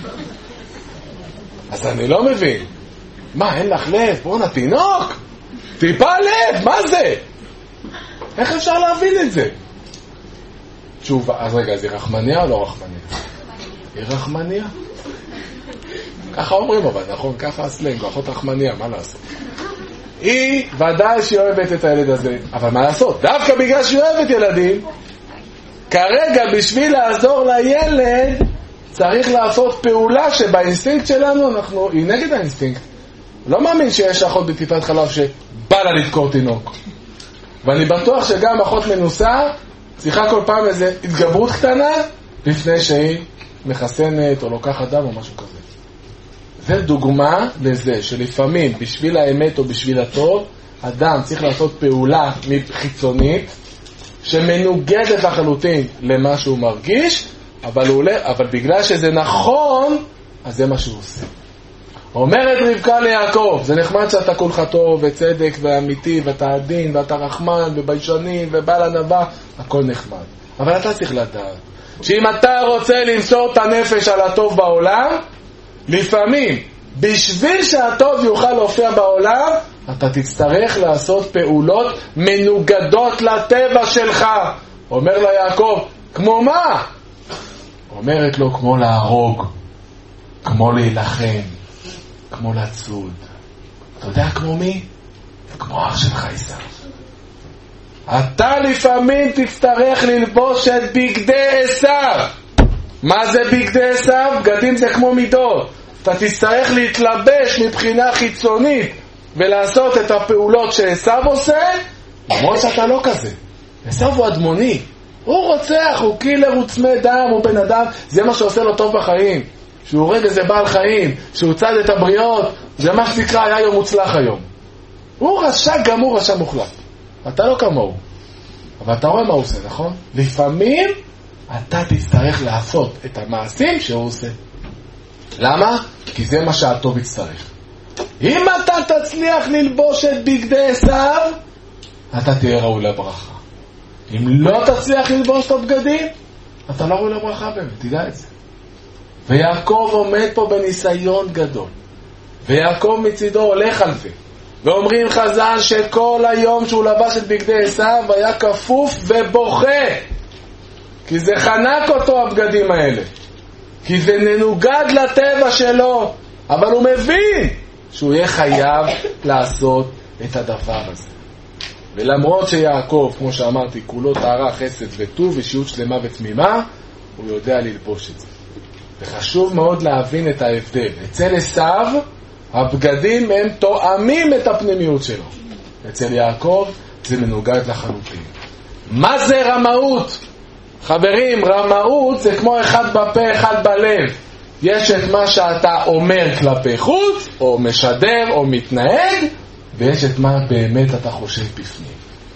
אז אני לא מבין, מה אין לך לב? בוא נתינוק טיפה לב, מה זה? איך אפשר להבין את זה? תשובה, אז רגע, זה רחמניה או לא רחמניה? היא רחמניה? ככה אומרים אבל, נכון? ככה הסלנג, אחות רחמניה, מה לעשות? היא ודאי שהיא אוהבת את הילד הזה, אבל מה לעשות? דווקא בגלל שהיא אוהבת ילדים, כרגע בשביל לעזור לילד צריך לעשות פעולה שבאינסטינקט שלנו אנחנו, היא נגד האינסטינקט. לא מאמין שיש אחות בטיפת חלב שבא לה לדקור תינוק, ואני בטוח שגם אחות מנוסה צריכה כל פעם איזו התגברות קטנה לפני שהיא מחסנת או לוקחת דם או משהו כזה. זה דוגמה לזה שלפעמים בשביל האמת או בשביל הטוב אדם צריך לעשות פעולה חיצונית שמנוגדת לחלוטין למה שהוא מרגיש, אבל, הוא, אבל בגלל שזה נכון אז זה מה שהוא עושה. אומרת רבקה ליעקב, זה נחמד שאתה כולך טוב וצדק ואמיתי ואתה עדין ואתה רחמן וביישני ובעל ענווה, הכל נחמד, אבל אתה צריך לדעת שאם אתה רוצה למסור את הנפש על הטוב בעולם, לפעמים בשביל שהטוב יוכל להופיע בעולם אתה תצטרך לעשות פעולות מנוגדות לטבע שלך. אומר לה יעקב, כמו מה? אומרת לו, כמו להרוג, כמו להילחם, כמו לצוד. אתה יודע כמו מי? כמו אח שלך עשיו. אתה לפעמים תצטרך ללבוש את בגדי עשיו. מה זה בגדי עשיו? בגדים זה כמו מידות. אתה תצטרך להתלבש מבחינה חיצונית ולעשות את הפעולות שעשיו עושה, למרות שאתה לא כזה. עשיו הוא אדמוני, הוא רוצח, הוא קילר, הוא צמא דם, הוא בן אדם, זה מה שעושה לו טוב בחיים, שהוא הורג איזה בעל חיים, שהוא צד את הבריות, זה מה שנקרא היה יום מוצלח היום. הוא רשע גמור, רשע מוחלט. אתה לא כמוהו, אבל אתה רואה מה הוא עושה, נכון? לפעמים אתה תצטרך לעשות את המעשים שהוא עושה. למה? כי זה מה שהטוב יצטרך. אם אתה תצליח ללבוש את בגדי עשיו, אתה תהיה ראוי לברכה. אם לא תצליח ללבוש את הבגדים, אתה לא ראוי לברכה באמת, תדע את זה. ויעקב עומד פה בניסיון גדול, ויעקב מצידו הולך על זה, ואומרים חז"ל שכל היום שהוא לבש את בגדי עשיו היה כפוף ובוכה, כי זה חנק אותו הבגדים האלה, כי זה ננוגד לטבע שלו, אבל הוא מבין שהוא יהיה חייב לעשות את הדבר הזה. ולמרות שיעקב, כמו שאמרתי, כולו טהרה, חסד וטוב ושיעות שלמה ותמימה, הוא יודע ללבוש את זה. וחשוב מאוד להבין את ההבדל. אצל עשיו הבגדים הם תואמים את הפנימיות שלו, אצל יעקב זה מנוגד לחלוטין. מה זה רמאות? חברים, רמאות זה כמו אחד בפה אחד בלב. יש את מה שאתה אומר כלפי חוץ או משדר או מתנהג, ויש את מה באמת אתה חושב בפנים.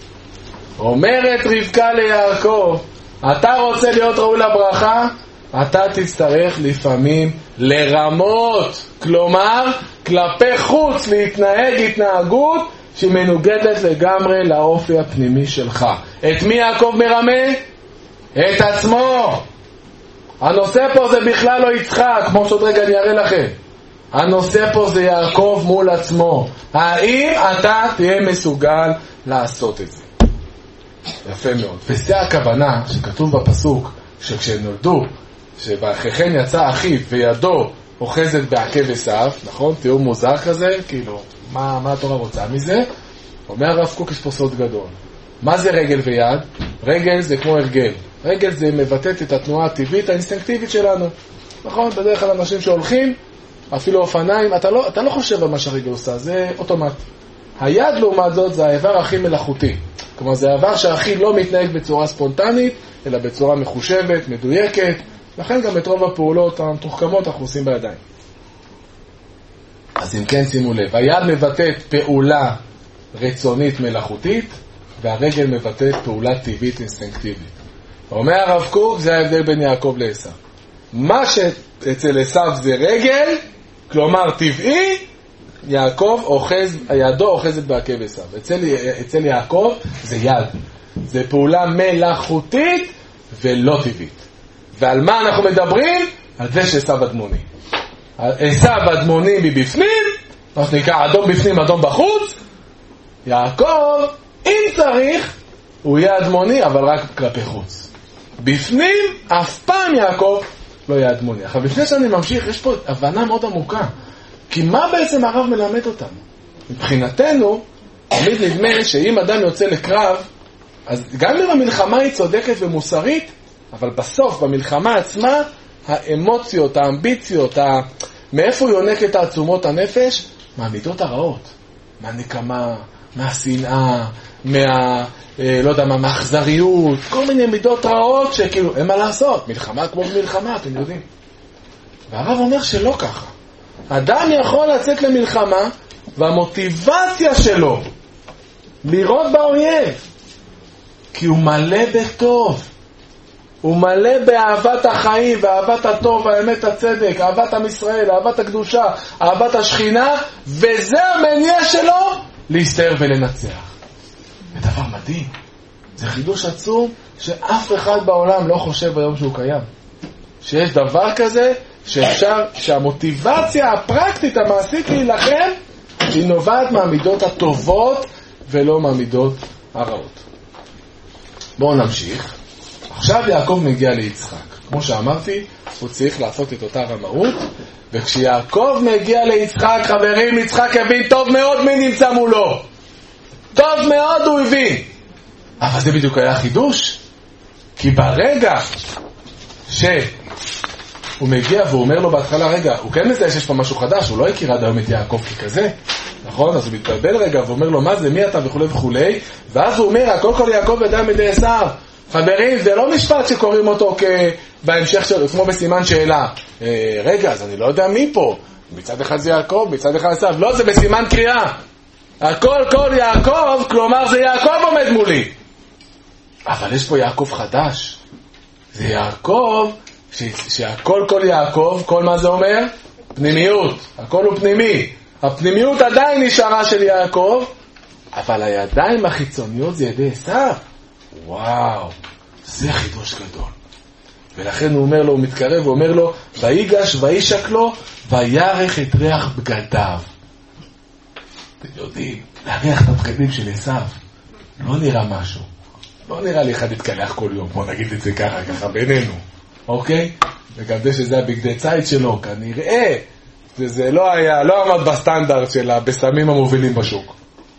אומרת רבקה ליעקב, אתה רוצה להיות ראוי לברכה, אתה תצטרך לפעמים לרמות, כלומר כלפי חוץ להתנהג התנהגות שמנוגדת לגמרי לאופי הפנימי שלך. את מי יעקב מרמה? את עצמו. הנושא פה זה בכלל לא יצחק, כמו שעוד רגע אני אראה לכם. הנושא פה זה יעקב מול עצמו. האם אתה תהיה מסוגל לעשות את זה? יפה מאוד. וזה הכוונה שכתוב בפסוק שכשהם נולדו, שבאחריכן יצא אחיו וידו אוחזת בעקב עשיו, נכון? תיאור מוזר כזה, כאילו, מה, מה התורה רוצה מזה? אומר הרב קוק, יש פה סוד גדול. מה זה רגל ויד? רגל זה כמו הרגל. רגל זה מבטאת את התנועה הטבעית, האינסטינקטיבית שלנו. נכון? בדרך כלל אנשים שהולכים, אפילו אופניים, אתה לא, אתה לא חושב על מה שהרגל עושה, זה אוטומט. היד לעומת זאת זה האיבר הכי מלאכותי. כלומר, זה האיבר שהכי לא מתנהג בצורה ספונטנית, אלא בצורה מחושבת, מדויקת. לכן גם את רוב הפעולות המתוחכמות אנחנו עושים בידיים. אז אם כן, שימו לב, היד מבטאת פעולה רצונית מלאכותית, והרגל מבטאת פעולה טבעית אינסטינקטיבית. אומר הרב קוק, זה ההבדל בין יעקב לעשיו. מה שאצל עשיו זה רגל, כלומר טבעי, יעקב אוחז, ידו אוחזת בעקב עשיו. אצל, אצל יעקב זה יד. זה פעולה מלאכותית ולא טבעית. ועל מה אנחנו מדברים? על זה שעשיו אדמוני. עשיו אדמוני מבפנים, מה שנקרא אדום בפנים, אדום בחוץ. יעקב, אם צריך, הוא יהיה אדמוני, אבל רק כלפי חוץ. בפנים, אף פעם יעקב לא יהיה אדמוני. עכשיו, לפני שאני ממשיך, יש פה הבנה מאוד עמוקה. כי מה בעצם הרב מלמד אותנו? מבחינתנו, תמיד נדמה שאם אדם יוצא לקרב, אז גם אם המלחמה היא צודקת ומוסרית, אבל בסוף, במלחמה עצמה, האמוציות, האמביציות, ה... מאיפה יונק את העצומות הנפש? מהמידות הרעות. מהנקמה, מהשנאה, מה... לא יודע מה, מהאכזריות, כל מיני מידות רעות שכאילו, אין מה לעשות. מלחמה כמו מלחמה, אתם יודעים. והרב אומר שלא ככה. אדם יכול לצאת למלחמה, והמוטיבציה שלו לראות באויב, כי הוא מלא בטוב. הוא מלא באהבת החיים, ואהבת הטוב, והאמת הצדק, אהבת עם ישראל, אהבת הקדושה, אהבת השכינה, וזה המניע שלו להסתער ולנצח. זה דבר מדהים. זה חידוש עצום שאף אחד בעולם לא חושב היום שהוא קיים. שיש דבר כזה שאפשר, שהמוטיבציה הפרקטית המעשית להילחם היא נובעת מהמידות הטובות ולא מהמידות הרעות. בואו נמשיך. עכשיו יעקב מגיע ליצחק. כמו שאמרתי, הוא צריך לעשות את אותה רמאות, וכשיעקב מגיע ליצחק, חברים, יצחק הבין טוב מאוד מי נמצא מולו. טוב מאוד הוא הבין. אבל זה בדיוק היה חידוש. כי ברגע הוא מגיע והוא אומר לו בהתחלה, רגע, הוא כן מזהה שיש פה משהו חדש, הוא לא הכיר עד היום את יעקב ככזה, נכון? אז הוא מתקבל רגע ואומר לו, מה זה, מי אתה וכו' וכו', ואז הוא אומר, הכל כל יעקב ידע מידי עשיו. חברים, זה לא משפט שקוראים אותו בהמשך שלו, כמו בסימן שאלה. אה, רגע, אז אני לא יודע מי פה. מצד אחד זה יעקב, מצד אחד עשיו. לא, זה בסימן קריאה. הכל כל יעקב, כלומר זה יעקב עומד מולי. אבל יש פה יעקב חדש. זה יעקב, ש... שהכל כל יעקב, כל מה זה אומר? פנימיות. הכל הוא פנימי. הפנימיות עדיין נשארה של יעקב, אבל הידיים החיצוניות זה ידי עשיו. וואו, זה חידוש גדול. ולכן הוא אומר לו, הוא מתקרב ואומר לו, ויגש וישק לו, וירח את ריח בגדיו. אתם יודעים, להריח את הבגדים של עשיו לא נראה משהו. לא נראה לי אחד יתקלח כל יום, בוא נגיד את זה ככה, ככה בינינו, אוקיי? וגם זה שזה הבגדי ציד שלו, כנראה זה לא היה, לא עמד בסטנדרט של הבשמים המובילים בשוק.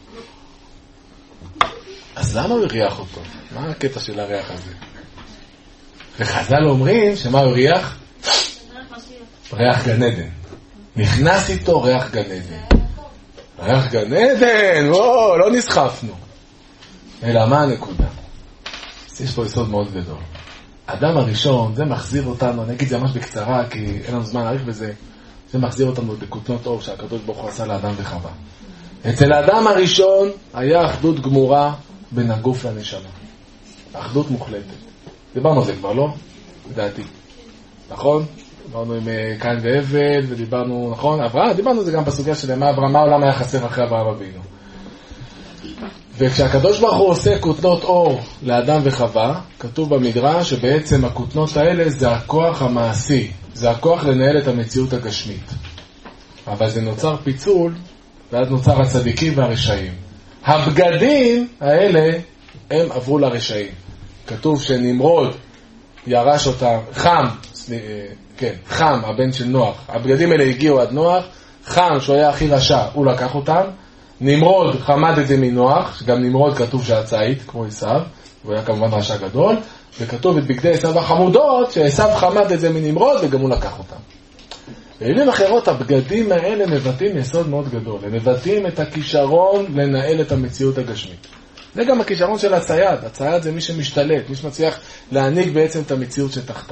אז למה הוא הריח אותו? מה הקטע של הריח הזה? וחז"ל אומרים שמה הוא הריח? ריח גן עדן. נכנס איתו ריח גן עדן. ריח גן עדן, וואו, לא נסחפנו. אלא מה הנקודה? יש פה יסוד מאוד גדול. האדם הראשון, זה מחזיר אותנו, אני אגיד זה ממש בקצרה, כי אין לנו זמן להאריך בזה, זה מחזיר אותנו בכותנות אור שהקדוש ברוך הוא עשה לאדם וחווה. אצל האדם הראשון היה אחדות גמורה בין הגוף לנשמה. אחדות מוחלטת. דיברנו על זה כבר, לא? לדעתי. נכון? דיברנו עם קין והבל, ודיברנו, נכון? אברהם, דיברנו על זה גם בסוגיה של מה אברהם, מה העולם היה חסר אחרי אברהם אבינו. וכשהקדוש ברוך הוא עושה כותנות אור לאדם וחווה, כתוב במדרש שבעצם הכותנות האלה זה הכוח המעשי, זה הכוח לנהל את המציאות הגשמית. אבל זה נוצר פיצול, ואז נוצר הצדיקים והרשעים. הבגדים האלה הם עברו לרשעים. כתוב שנמרוד ירש אותם, חם, כן, חם, הבן של נוח. הבגדים האלה הגיעו עד נוח, חם, שהוא היה הכי רשע, הוא לקח אותם. נמרוד חמד את זה מנוח, שגם נמרוד כתוב שהצעית, כמו עשיו, הוא היה כמובן רשע גדול, וכתוב את בגדי עשיו החמודות, שעשיו חמד את זה מנמרוד, וגם הוא לקח אותם. במילים אחרות, הבגדים האלה מבטאים יסוד מאוד גדול. הם מבטאים את הכישרון לנהל את המציאות הגשמית. זה גם הכישרון של הצייד. הצייד זה מי שמשתלט, מי שמצליח להנהיג בעצם את המציאות שתחתיו.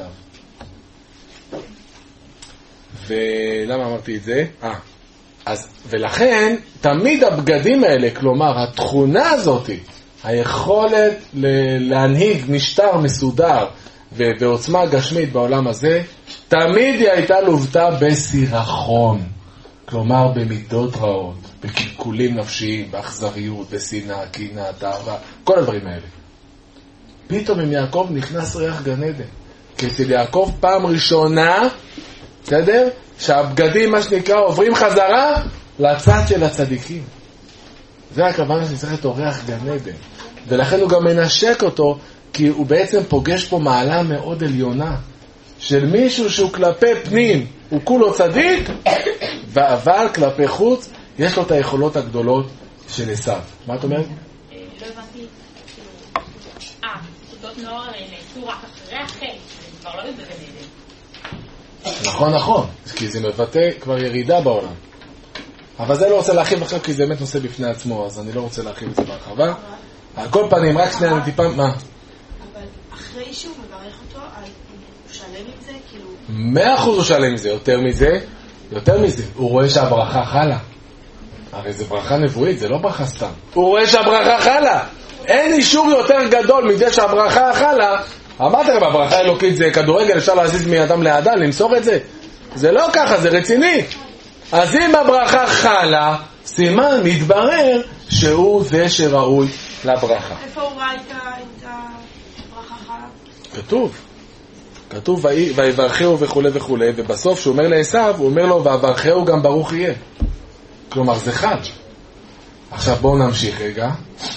ולמה אמרתי את זה? אה, אז, ולכן, תמיד הבגדים האלה, כלומר, התכונה הזאת, היכולת להנהיג משטר מסודר ובעוצמה גשמית בעולם הזה, תמיד היא הייתה לובטה בסירחון, כלומר במידות רעות, בקלקולים נפשיים, באכזריות, בשנאה, קנאה, תאווה, כל הדברים האלה. פתאום עם יעקב נכנס ריח גן עדן, כי אצל יעקב פעם ראשונה, בסדר? שהבגדים, מה שנקרא, עוברים חזרה לצד של הצדיקים. זה הכוונה שצריך את ריח גן עדן. ולכן הוא גם מנשק אותו, כי הוא בעצם פוגש פה מעלה מאוד עליונה, של מישהו שהוא כלפי פנים, הוא כולו צדיק, אבל כלפי חוץ, יש לו את היכולות הגדולות של עשיו. מה את אומרת? לא הבנתי, אה, כיתות נוער נעשו רק אחרי החטא, זה כבר לא בגן עדן. נכון, נכון, כי זה מבטא כבר ירידה בעולם. אבל זה לא רוצה להרחיב עכשיו, כי זה באמת נושא בפני עצמו, אז אני לא רוצה להרחיב את זה בהרחבה. על כל פנים, רק שנייה, טיפה, מה? אבל אחרי שהוא מברך אותו, הוא שלם עם זה, כאילו... מאה אחוז הוא שלם עם זה, יותר מזה, יותר מזה. הוא רואה שהברכה חלה. הרי זה ברכה נבואית, זה לא ברכה סתם. הוא רואה שהברכה חלה. אין אישור יותר גדול מזה שהברכה חלה. אמרתי לכם, הברכה אלוקית זה כדורגל, אפשר להזיז מאדם לאדם, למסור את זה. זה לא ככה, זה רציני. אז אם הברכה חלה, סימן, מתברר שהוא זה שראוי לברכה. איפה הוא ראה את הברכה חלה? כתוב. כתוב, ויברכהו וכו' וכו', ובסוף שהוא אומר לעשיו, הוא אומר לו, ויברכהו גם ברוך יהיה. כלומר, זה חד. עכשיו בואו נמשיך רגע.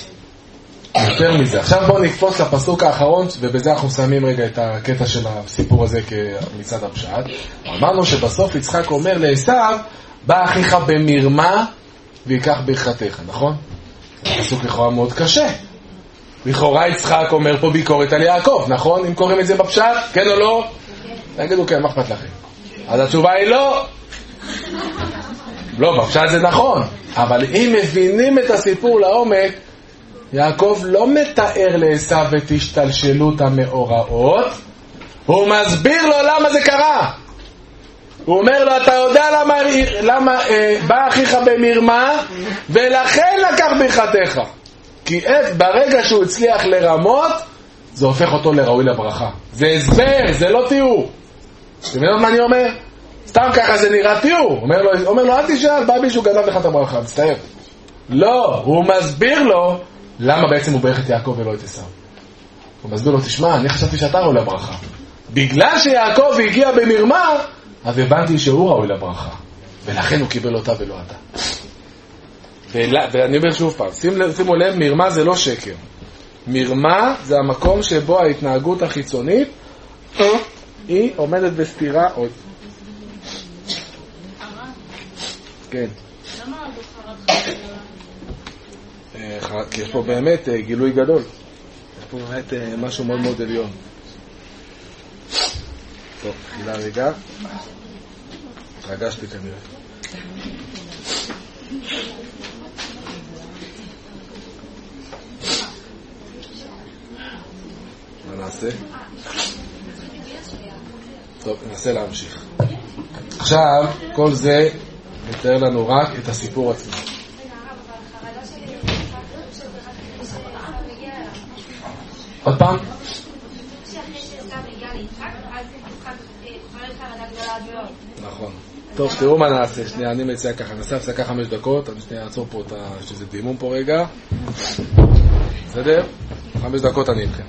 יותר מזה. עכשיו בואו נקפוץ לפסוק האחרון, ובזה אנחנו שמים רגע את הקטע של הסיפור הזה מצד הפשט. אמרנו שבסוף יצחק אומר לעשיו, בא אחיך במרמה ויקח ברכתך, נכון? זה פסוק לכאורה מאוד קשה. לכאורה יצחק אומר פה ביקורת על יעקב, נכון? אם קוראים את זה בפשט, כן או לא? תגידו כן, מה אכפת לכם? אז התשובה היא לא. לא, בפשט זה נכון, אבל אם מבינים את הסיפור לעומק, יעקב לא מתאר לעשיו את השתלשלות המאורעות, הוא מסביר לו למה זה קרה. הוא אומר לו, אתה יודע למה, למה אה, בא אחיך במרמה, ולכן לקח ברכתך. כי את, ברגע שהוא הצליח לרמות, זה הופך אותו לראוי לברכה. זה הסבר, זה לא תיאור. אתם יודעים מה אני אומר? סתם ככה זה נראה תיאור. אומר לו, אומר לו, אל תשאל, בא מישהו גנב לך את הברכה, מצטער. לא, הוא מסביר לו למה בעצם הוא ברך את יעקב ולא את עשיו. הוא מסביר לו, תשמע, אני חשבתי שאתה ראוי לברכה. בגלל שיעקב הגיע במרמה, אז הבנתי שהוא ראוי לברכה. ולכן הוא קיבל אותה ולא אתה. ואני אומר שוב פעם, שימו לב, מרמה זה לא שקר. מרמה זה המקום שבו ההתנהגות החיצונית היא עומדת בסתירה עוד. כן. למה בוחרת חרדה? כי יש פה באמת גילוי גדול. יש פה באמת משהו מאוד מאוד עליון. טוב, חילה רגע. התרגשתי כנראה. מה נעשה? טוב, ננסה להמשיך. עכשיו, כל זה מתאר לנו רק את הסיפור עצמו. עוד פעם? נכון. טוב, תראו מה נעשה. שנייה, אני מציע ככה. נעשה הפסקה חמש דקות. אני שנייה אעצור פה את ה... יש איזה דימום פה רגע. בסדר? חמש דקות אני איתכם.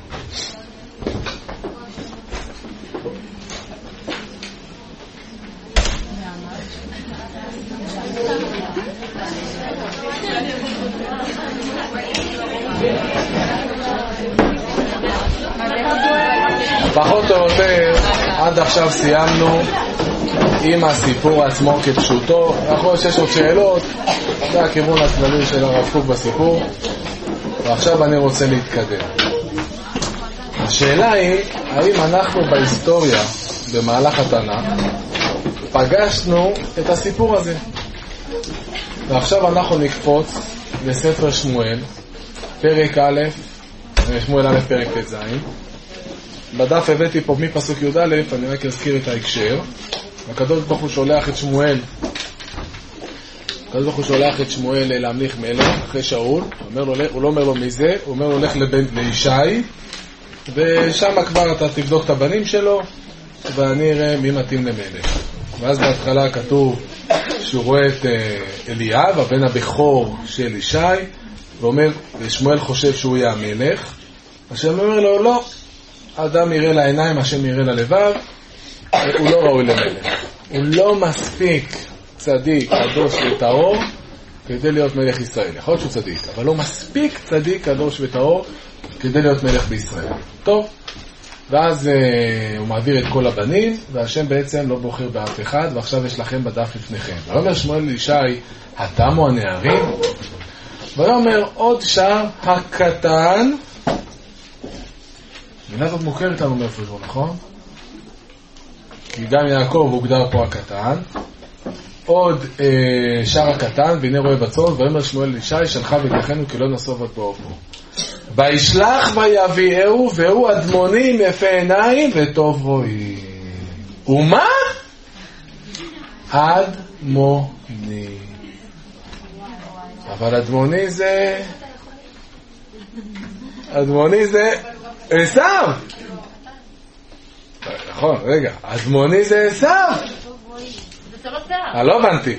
פחות או יותר, עד עכשיו סיימנו עם הסיפור עצמו כפשוטו. יכול להיות שיש עוד שאלות, זה הכיוון הכללי של הרב קוק בסיפור, ועכשיו אני רוצה להתקדם. השאלה היא, האם אנחנו בהיסטוריה, במהלך התנ"ך, פגשנו את הסיפור הזה? ועכשיו אנחנו נקפוץ לספר שמואל, פרק א', שמואל א' פרק ט"ז. בדף הבאתי פה מפסוק י' א', אני רק אזכיר את ההקשר. הקדוש ברוך הוא שולח את שמואל, הקדוש ברוך הוא שולח את שמואל להמליך מלך אחרי שאול. אומר לו, הוא לא אומר לו מי זה, הוא אומר לו לך לבן לישי, ושם כבר אתה תבדוק את הבנים שלו ואני אראה מי מתאים למלך. ואז בהתחלה כתוב שהוא רואה את אליאב, הבן הבכור של ישי, ואומר, ושמואל חושב שהוא יהיה המלך. השם אומר לו, לא, האדם יראה לעיניים, השם יראה ללבב, הוא לא ראוי למלך. הוא לא מספיק צדיק, קדוש וטהור כדי להיות מלך ישראל. יכול להיות שהוא צדיק, אבל לא מספיק צדיק, קדוש וטהור כדי להיות מלך בישראל. טוב, ואז אה, הוא מעביר את כל הבנים, והשם בעצם לא בוחר באף אחד, ועכשיו יש לכם בדף לפניכם. ואומר שמואל לישי, התמו הנערים? ואומר עוד שער הקטן, מילה זאת מוכרת לנו מאיפה זו, נכון? כי גם יעקב הוגדר פה הקטן. עוד אה, שער הקטן, והנה רואה בצון, ואומר שמואל לישי, שלחה ותכנו כי לא נסוב עד פה פה. וישלח ויביאהו, והוא אדמוני יפה עיניים וטוב רואי. ומה? אדמוני. אבל אדמוני זה... אדמוני זה... עשיו! נכון, רגע. אדמוני זה עשיו! אני לא הבנתי.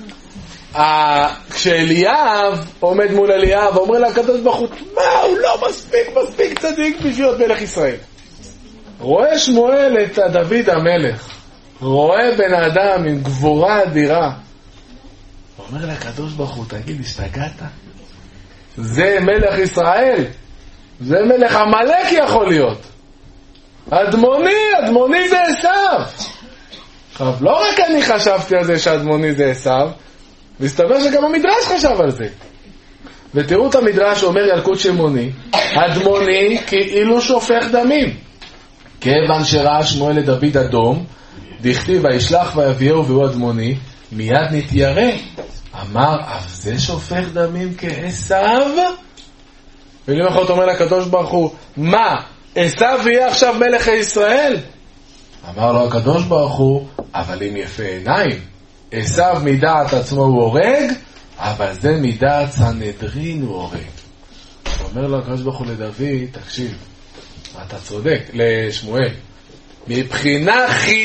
כשאליאב עומד מול אליאב ואומר לה הקדוש ברוך הוא, מה, הוא לא מספיק מספיק צדיק בשביל להיות מלך ישראל. רואה שמואל את דוד המלך, רואה בן אדם עם גבורה אדירה, ואומר לה הקדוש ברוך הוא, תגיד, השתגעת? זה מלך ישראל, זה מלך עמלק יכול להיות. אדמוני, אדמוני זה עשיו. עכשיו, לא רק אני חשבתי על זה שאדמוני זה עשיו, מסתבר שגם המדרש חשב על זה. ותראו את המדרש שאומר ילקוט שמעוני, אדמוני כאילו שופך דמים. כיוון שראה שמואל לדוד אדום, דכתיב וישלח ויביאהו והוא אדמוני, מיד נתיירא. אמר, אף זה שופך דמים כעשיו? ולמחרת אומר לקדוש ברוך הוא, מה, עשיו יהיה עכשיו מלך ישראל? אמר לו הקדוש ברוך הוא, אבל אם יפה עיניים, עשיו מדעת עצמו הוא הורג, אבל זה מדעת סנהדרין הוא הורג. אומר לו הקדוש ברוך הוא לדוד, תקשיב, אתה צודק, לשמואל, מבחינה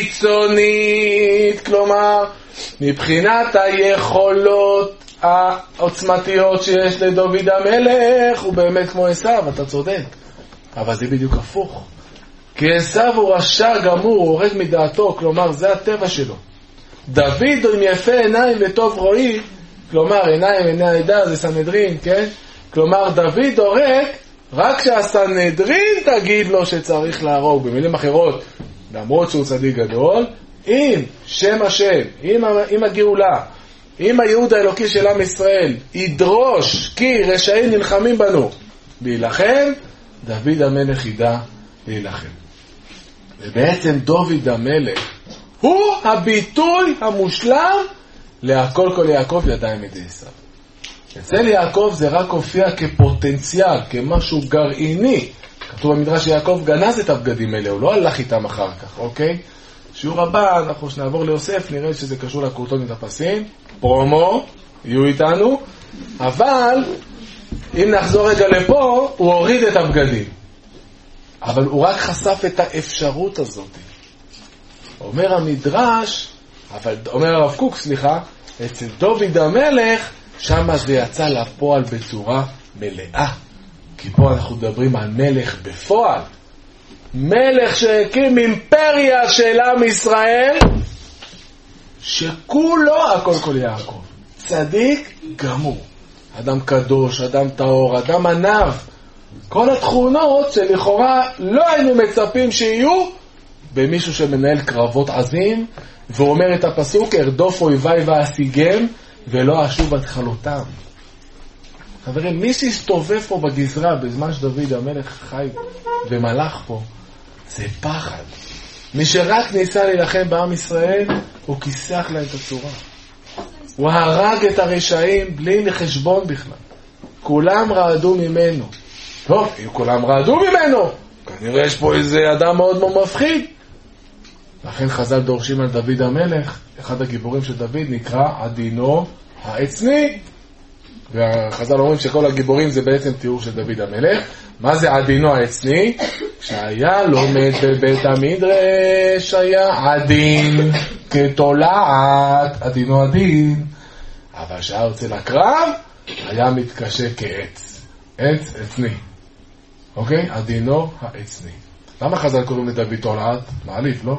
חיצונית, כלומר, מבחינת היכולות העוצמתיות שיש לדוד המלך, הוא באמת כמו עשיו, אתה צודק. אבל זה בדיוק הפוך. כי עשיו הוא רשע גמור, הוא הורג מדעתו, כלומר, זה הטבע שלו. דוד הוא עם יפה עיניים וטוב רואי, כלומר, עיניים, עיני העדה, זה סנהדרין, כן? כלומר, דוד הורג, רק שהסנהדרין תגיד לו שצריך להרוג. במילים אחרות, למרות שהוא צדיק גדול, אם שם השם, אם, אם הגאולה, אם הייעוד האלוקי של עם ישראל ידרוש כי רשעים נלחמים בנו להילחם, דוד המלך ידע להילחם. ובעצם דוד המלך הוא הביטוי המושלם להכל כל יעקב ידיים ידי עשיו. אצל יעקב זה רק הופיע כפוטנציאל, כמשהו גרעיני. כתוב במדרש שיעקב גנז את הבגדים האלה, הוא לא הלך איתם אחר כך, אוקיי? שיעור הבא, אנחנו שנעבור ליוסף, נראה שזה קשור לקורטון מתאפסים, פרומו, יהיו איתנו, אבל אם נחזור רגע לפה, הוא הוריד את הבגדים. אבל הוא רק חשף את האפשרות הזאת. אומר המדרש, אבל, אומר הרב קוק, סליחה, אצל דוד המלך, שם זה יצא לפועל בצורה מלאה. כי פה אנחנו מדברים על מלך בפועל. מלך שהקים אימפריה של עם ישראל, שכולו הכל כל יעקב. צדיק גמור. אדם קדוש, אדם טהור, אדם ענב. כל התכונות שלכאורה לא היינו מצפים שיהיו במישהו שמנהל קרבות עזים, ואומר את הפסוק, ארדוף אויביי ואשיגם, ולא אשוב עד חלותם. חברים, מי שהסתובב פה בגזרה בזמן שדוד המלך חי ומלך פה, זה פחד. מי שרק ניסה להילחם בעם ישראל, הוא כיסח להם את הצורה. הוא הרג את הרשעים בלי לחשבון בכלל. כולם רעדו ממנו. טוב, אם כולם רעדו ממנו, כנראה יש פה איזה אדם מאוד מאוד מפחיד. לכן חז"ל דורשים על דוד המלך, אחד הגיבורים של דוד נקרא עדינו העצני. והחז"ל אומרים שכל הגיבורים זה בעצם תיאור של דוד המלך. מה זה עדינו העצני? שהיה לומד בבית המדרש, היה עדין כתולעת, עדינו עדין. אבל שהיה יוצא לקרב, היה מתקשה כעץ. עץ עצני. אוקיי? עדינו העצני. למה חז"ל קוראים לדוד תולעת? מעליף, לא?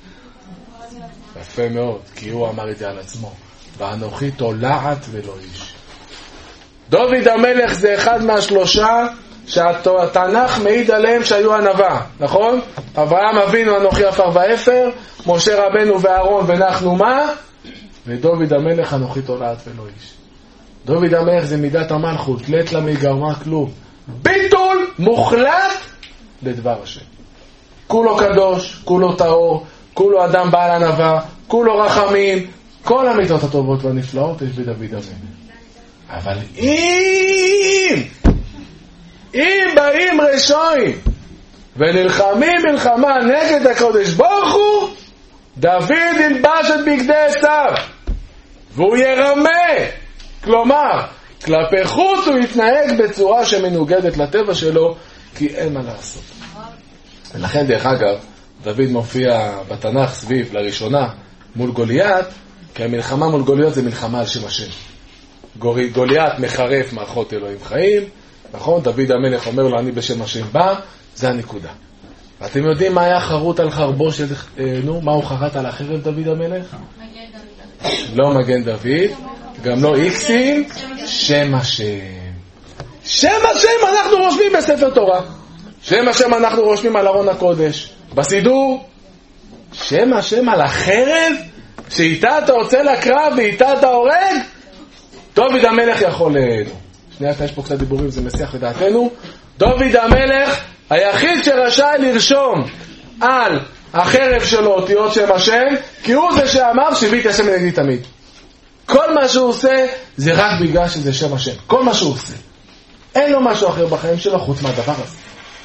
יפה מאוד, כי הוא אמר את זה על עצמו. ואנוכי תולעת ולא איש. דוד המלך זה אחד מהשלושה שהתנ"ך מעיד עליהם שהיו ענווה, נכון? אברהם אבינו אנוכי עפר ואפר, משה רבנו ואהרון ונחנו מה? ודוד המלך אנוכי תולעת ולא איש. דוד המלך זה מידת המלכות, לית לה מגרמה כלום. ביטול מוחלט לדבר השם. כולו קדוש, כולו טהור, כולו אדם בעל ענווה, כולו רחמים, כל המידות הטובות והנפלאות יש בדוד המלך. אבל אם, אם באים רשעים ונלחמים מלחמה נגד הקודש ברוך הוא, דוד ילבש את בגדי עשיו והוא ירמה. כלומר, כלפי חוץ הוא יתנהג בצורה שמנוגדת לטבע שלו, כי אין מה לעשות. ולכן דרך אגב, דוד מופיע בתנ"ך סביב לראשונה מול גוליית, כי המלחמה מול גוליית זה מלחמה על שם השם. גוליית מחרף מערכות אלוהים חיים, נכון? דוד המלך אומר לו אני בשם השם בא, זה הנקודה. ואתם יודעים מה היה חרוט על חרבו של, נו, מה הוא חרט על החרב דוד המלך? מגן דוד. לא מגן דוד, גם לא איקסים, שם השם. שם השם אנחנו רושמים בספר תורה. שם השם אנחנו רושמים על ארון הקודש. בסידור, שם השם על החרב, שאיתה אתה יוצא לקרב ואיתה אתה הורג, דוד המלך יכול לנו. שנייה, יש פה קצת דיבורים, זה מסיח לדעתנו. דוד המלך היחיד שרשאי לרשום על החרב שלו אותיות שם השם, כי הוא זה שאמר שהביא את השם לנגדי תמיד. כל מה שהוא עושה זה רק בגלל שזה שם השם. כל מה שהוא עושה. אין לו משהו אחר בחיים שלו חוץ מהדבר הזה.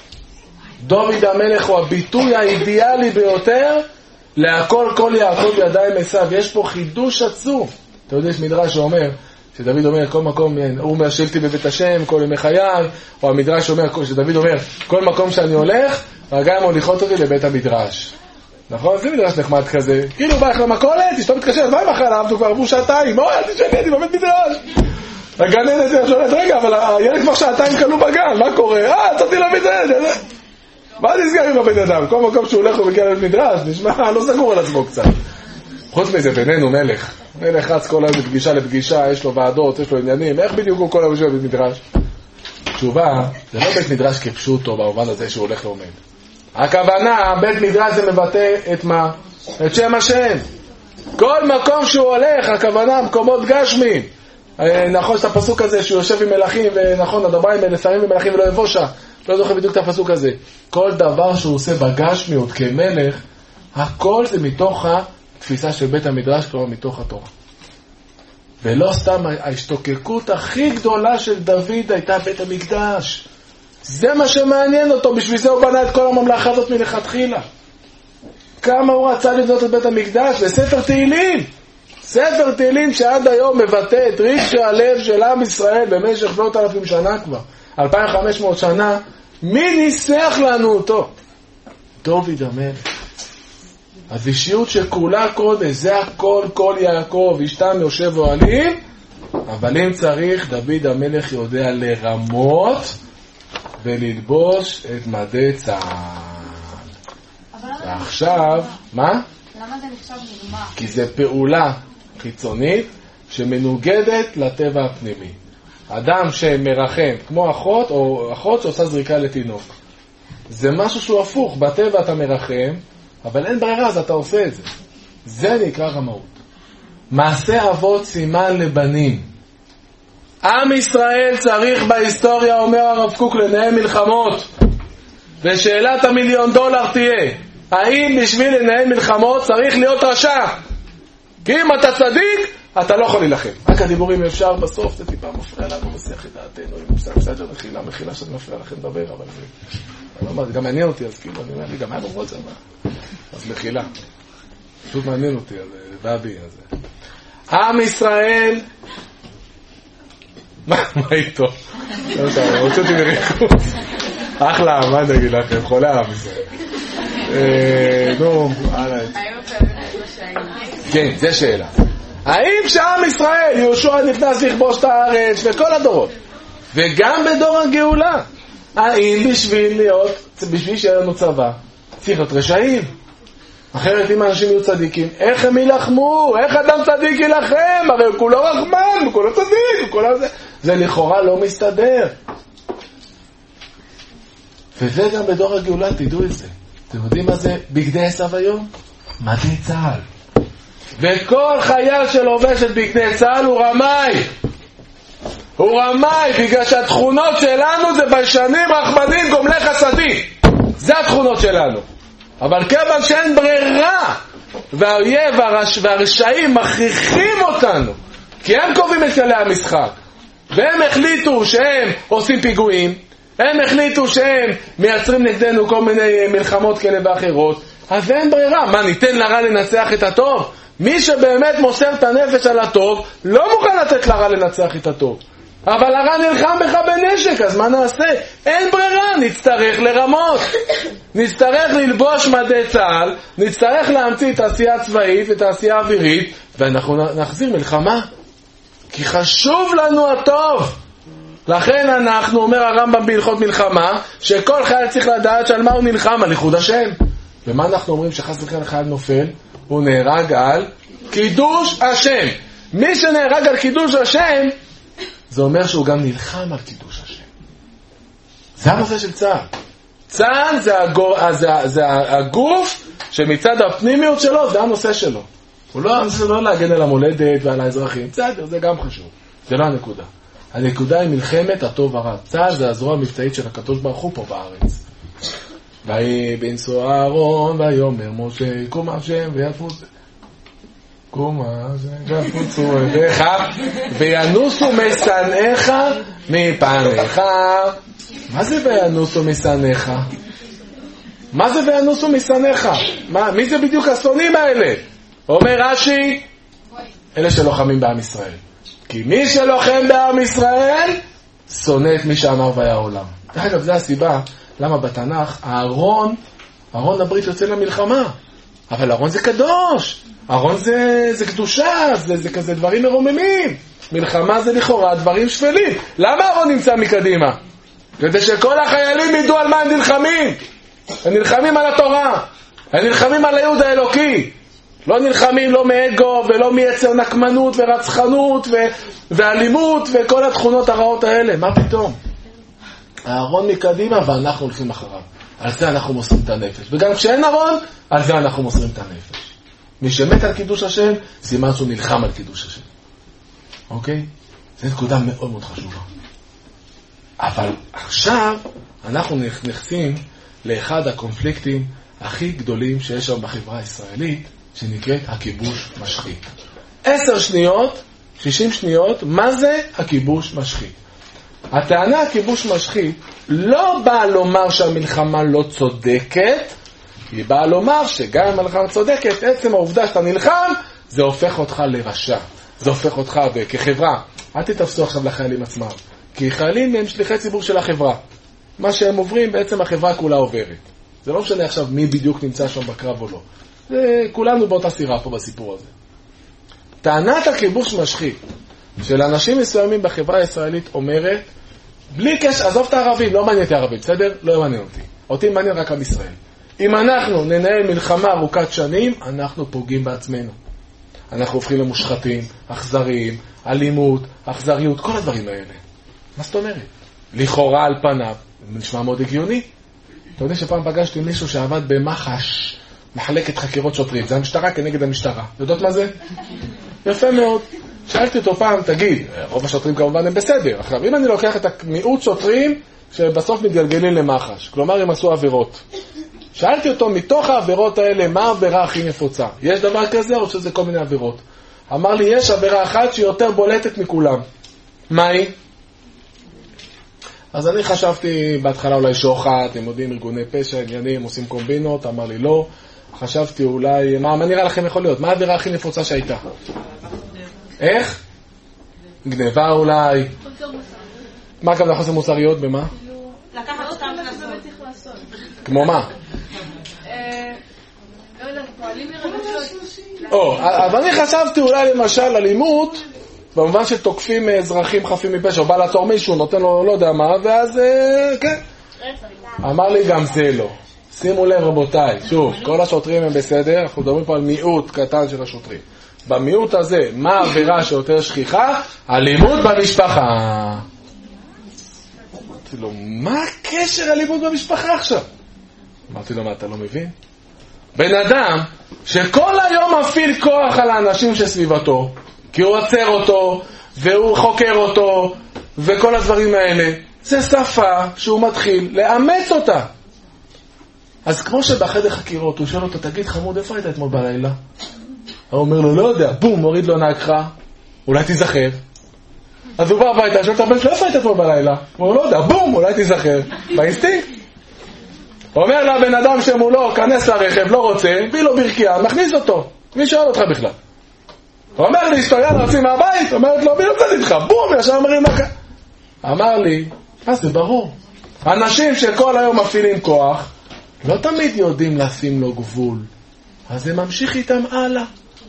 דוד המלך הוא הביטוי האידיאלי ביותר להכל כל יעקב ידיים עשיו. יש פה חידוש עצום. אתה יודע, יש מדרש שאומר, שדוד אומר כל מקום, הוא אומר שלתי בבית השם כל ימי חיי, או המדרש אומר, שדוד אומר כל מקום שאני הולך, רגליים מוליכות אותי לבית המדרש. נכון? זה מדרש נחמד כזה. כאילו הוא בא לך למכולת, אשתו מתקשר, מה עם החלב? הוא כבר עברו שעתיים, אוי, אל תשנה, אני בבית מדרש. הגננת היא שואלת, רגע, אבל הילד כבר שעתיים קלו בגן, מה קורה? אה, יצאתי לבית מדרש. מה נסגר עם הבן אדם? כל מקום שהוא הולך ומגיע לבית מדרש, נשמע, לא סגור על עצמו קצת. חוץ מזה, בינינו מלך. מלך רץ כל היום לפגישה לפגישה, יש לו ועדות, יש לו עניינים, איך בדיוק הוא כל היום יושב בבית מדרש? תשובה, זה לא בית מדרש כפשוטו במובן הזה שהוא הולך לעומד. הכוונה, בית מדרש זה מבטא את מה? את שם השם. כל מקום שהוא הולך, הכוונה, מקומות גשמים. נכון, את הפסוק הזה שהוא יושב עם מלכים, ונכון, הדבר עם לשרים ומלכים ולא יבושה. לא זוכר בדיוק את הפסוק הזה. כל דבר שהוא עושה בגשמיות כמלך, הכל זה מתוך התפיסה של בית המדרש, כלומר מתוך התורה. ולא סתם, ההשתוקקות הכי גדולה של דוד הייתה בית המקדש. זה מה שמעניין אותו, בשביל זה הוא בנה את כל הממלכה הזאת מלכתחילה. כמה הוא רצה לבנות את בית המקדש, וספר תהילים. ספר תהילים שעד היום מבטא את רגשי הלב של עם ישראל במשך שלושת אלפים שנה כבר. אלפיים וחמש מאות שנה. מי ניסח לנו אותו? דוד המלך. אז אישיות שכולה קודש, זה הכל כל יעקב, אשתם יושב אוהלים, אבל אם צריך, דוד המלך יודע לרמות וללבוש את מדי צה"ל. ועכשיו, מה? למה זה נחשב נגמר? כי זה פעולה חיצונית שמנוגדת לטבע הפנימי. אדם שמרחם, כמו אחות או אחות שעושה זריקה לתינוק. זה משהו שהוא הפוך, בטבע אתה מרחם, אבל אין ברירה, אז אתה עושה את זה. זה נקרא רמאות. מעשה אבות סימן לבנים. עם ישראל צריך בהיסטוריה, אומר הרב קוק, לנהל מלחמות. ושאלת המיליון דולר תהיה, האם בשביל לנהל מלחמות צריך להיות רשע? כי אם אתה צדיק, אתה לא יכול להילחם. רק הדיבורים אפשר, בסוף זה טיפה מפריע לנו, מסיח את דעתנו, אם אפשר בסדר, מחילה, מחילה שאני מפריע לכם לדבר, אבל זה גם מעניין אותי, אז כאילו, אני אומר לי, גם היה במרות זה, אז מחילה. פשוט מעניין אותי, אז דבי, אז... עם ישראל... מה איתו? רוצה אותי מריחוץ. אחלה, מה נגיד לכם? חולה עם ישראל. נו, הלאה. כן, זה שאלה. האם כשעם ישראל, יהושע נכנס לכבוש את הארץ וכל הדורות, וגם בדור הגאולה, האם בשביל להיות, בשביל שיהיה לנו צבא, צריך להיות רשעים? אחרת אם האנשים יהיו צדיקים, איך הם ילחמו? איך אדם צדיק ילחם? הרי הוא כולו רחמן, הוא כולו צדיק, הוא כולו זה. זה לכאורה לא מסתדר. וזה גם בדור הגאולה, תדעו את זה. אתם יודעים מה זה בגדי עשיו היום? מדי צה"ל. וכל חייל שלובש את בגדי צה"ל הוא רמאי. הוא רמאי, בגלל שהתכונות שלנו זה ביישנים, רחמנים, גומלי חסדים. זה התכונות שלנו. אבל כיוון שאין ברירה, והאויב והרשעים מכריחים אותנו, כי הם קובעים את כללי המשחק, והם החליטו שהם עושים פיגועים, הם החליטו שהם מייצרים נגדנו כל מיני מלחמות כאלה ואחרות, אז אין ברירה. מה, ניתן לרע לנצח את הטוב? מי שבאמת מוסר את הנפש על הטוב, לא מוכן לתת לרע לנצח את הטוב. אבל הרע נלחם בך בנשק, אז מה נעשה? אין ברירה, נצטרך לרמות. נצטרך ללבוש מדי צה"ל, נצטרך להמציא תעשייה צבאית ותעשייה אווירית, ואנחנו נחזיר מלחמה. כי חשוב לנו הטוב. לכן אנחנו, אומר הרמב"ם בהלכות מלחמה, שכל חייל צריך לדעת שעל מה הוא נלחם, על ייחוד השם. ומה אנחנו אומרים שחס וחלילה חייל נופל? הוא נהרג על קידוש השם. מי שנהרג על קידוש השם, זה אומר שהוא גם נלחם על קידוש השם. זה הנושא של צה"ל. צה"ל זה, הגור, זה, זה הגוף שמצד הפנימיות שלו זה הנושא שלו. הוא לא, לא להגן על המולדת ועל האזרחים. בסדר, זה גם חשוב. זה לא הנקודה. הנקודה היא מלחמת הטוב הרע. צה"ל זה הזרוע המבצעית של הקדוש ברוך הוא פה בארץ. ויהי בנשוא אהרון ויאמר משה קום השם ויפוץ קום השם ויפוצו ידיך וינוסו משנאיך מפניך. מה זה וינוסו משנאיך? מה זה וינוסו משנאיך? מי זה בדיוק השונאים האלה? אומר רש"י, אלה שלוחמים בעם ישראל. כי מי שלוחם בעם ישראל שונא את מי שאמר והיה העולם. אגב, זו הסיבה למה בתנ"ך אהרון, אהרון הברית יוצא למלחמה. אבל אהרון זה קדוש, אהרון זה, זה קדושה, זה, זה כזה דברים מרוממים. מלחמה זה לכאורה דברים שפלים. למה אהרון נמצא מקדימה? כדי שכל החיילים ידעו על מה הם נלחמים. הם נלחמים על התורה, הם נלחמים על הייעוד האלוקי. לא נלחמים לא מאגו ולא מיצר נקמנות ורצחנות ו... ואלימות וכל התכונות הרעות האלה. מה פתאום? אהרון מקדימה ואנחנו הולכים אחריו. על זה אנחנו מוסרים את הנפש. וגם כשאין אהרון, על זה אנחנו מוסרים את הנפש. מי שמת על קידוש השם, סימן שהוא נלחם על קידוש השם. אוקיי? זו נקודה מאוד מאוד חשובה. אבל עכשיו אנחנו נכנסים לאחד הקונפליקטים הכי גדולים שיש שם בחברה הישראלית, שנקראת הכיבוש משחית. עשר שניות, שישים שניות, מה זה הכיבוש משחית? הטענה הכיבוש משחית לא באה לומר שהמלחמה לא צודקת, היא באה לומר שגם אם המלחמה צודקת, עצם העובדה שאתה נלחם, זה הופך אותך לרשע. זה הופך אותך כחברה. אל תתפסו עכשיו לחיילים עצמם. כי חיילים הם שליחי ציבור של החברה. מה שהם עוברים, בעצם החברה כולה עוברת. זה לא משנה עכשיו מי בדיוק נמצא שם בקרב או לא. זה כולנו באותה סירה פה בסיפור הזה. טענת הכיבוש משחית של אנשים מסוימים בחברה הישראלית אומרת, בלי קשר, עזוב את הערבים, לא מעניין את הערבים, בסדר? לא מעניין אותי. אותי מעניין רק עם ישראל. אם אנחנו ננהל מלחמה ארוכת שנים, אנחנו פוגעים בעצמנו. אנחנו הופכים למושחתים, אכזריים, אלימות, אכזריות, כל הדברים האלה. מה זאת אומרת? לכאורה על פניו, נשמע מאוד הגיוני. אתה יודע שפעם פגשתי מישהו שעבד במח"ש, מחלקת חקירות שוטרים, זה המשטרה כנגד המשטרה. יודעות מה זה? יפה מאוד. שאלתי אותו פעם, תגיד, רוב השוטרים כמובן הם בסדר. עכשיו, אם אני לוקח את המיעוט שוטרים שבסוף מתגלגלים למח"ש, כלומר הם עשו עבירות. שאלתי אותו, מתוך העבירות האלה, מה העבירה הכי נפוצה? יש דבר כזה או שזה כל מיני עבירות? אמר לי, יש עבירה אחת שהיא יותר בולטת מכולם. מה היא? אז אני חשבתי בהתחלה אולי שוחד, הם יודעים ארגוני פשע, עניינים, עושים קומבינות, אמר לי לא. חשבתי אולי, מה, מה נראה לכם יכול להיות? מה העבירה הכי נפוצה שהייתה? איך? גניבה אולי. מה גם לחוסר מוסריות במה? לקחת אותם לעשות. כמו מה? לא יודע, פועלים לרגשות. או, אז אני חשבתי אולי למשל אלימות, במובן שתוקפים אזרחים חפים מפשע, בא לעצור מישהו, נותן לו לא יודע מה, ואז כן. אמר לי גם זה לא. שימו לב רבותיי, שוב, כל השוטרים הם בסדר, אנחנו מדברים פה על מיעוט קטן של השוטרים. במיעוט הזה, מה העבירה שיותר שכיחה? אלימות במשפחה. אמרתי לו, מה הקשר אלימות במשפחה עכשיו? אמרתי לו, מה אתה לא מבין? בן אדם שכל היום מפעיל כוח על האנשים שסביבתו, כי הוא עוצר אותו, והוא חוקר אותו, וכל הדברים האלה, זה שפה שהוא מתחיל לאמץ אותה. אז כמו שבחדר חקירות הוא שואל אותו, תגיד חמוד, איפה היית אתמול בלילה? הוא אומר לו, לא יודע, בום, מוריד לו נעקך, אולי תיזכר. אז הוא בא הביתה, שואל את הבן שלו, איפה היית אתמול בלילה? הוא אומר, לא יודע, בום, אולי תיזכר. באינסטינקט. הוא אומר לבן אדם שמולו, כנס לרכב, לא רוצה, בי לו ברקיעה, מכניס אותו. מי שואל אותך בכלל? הוא אומר לי, שטויין רצים מהבית, אומרת לו, מי יוצא איתך? בום, ישר אומרים נעקה. אמר לי, אז זה ברור. אנשים שכל היום מפעילים כוח, לא תמיד יודעים לשים לו גבול. אז זה ממשיך איתם הלאה.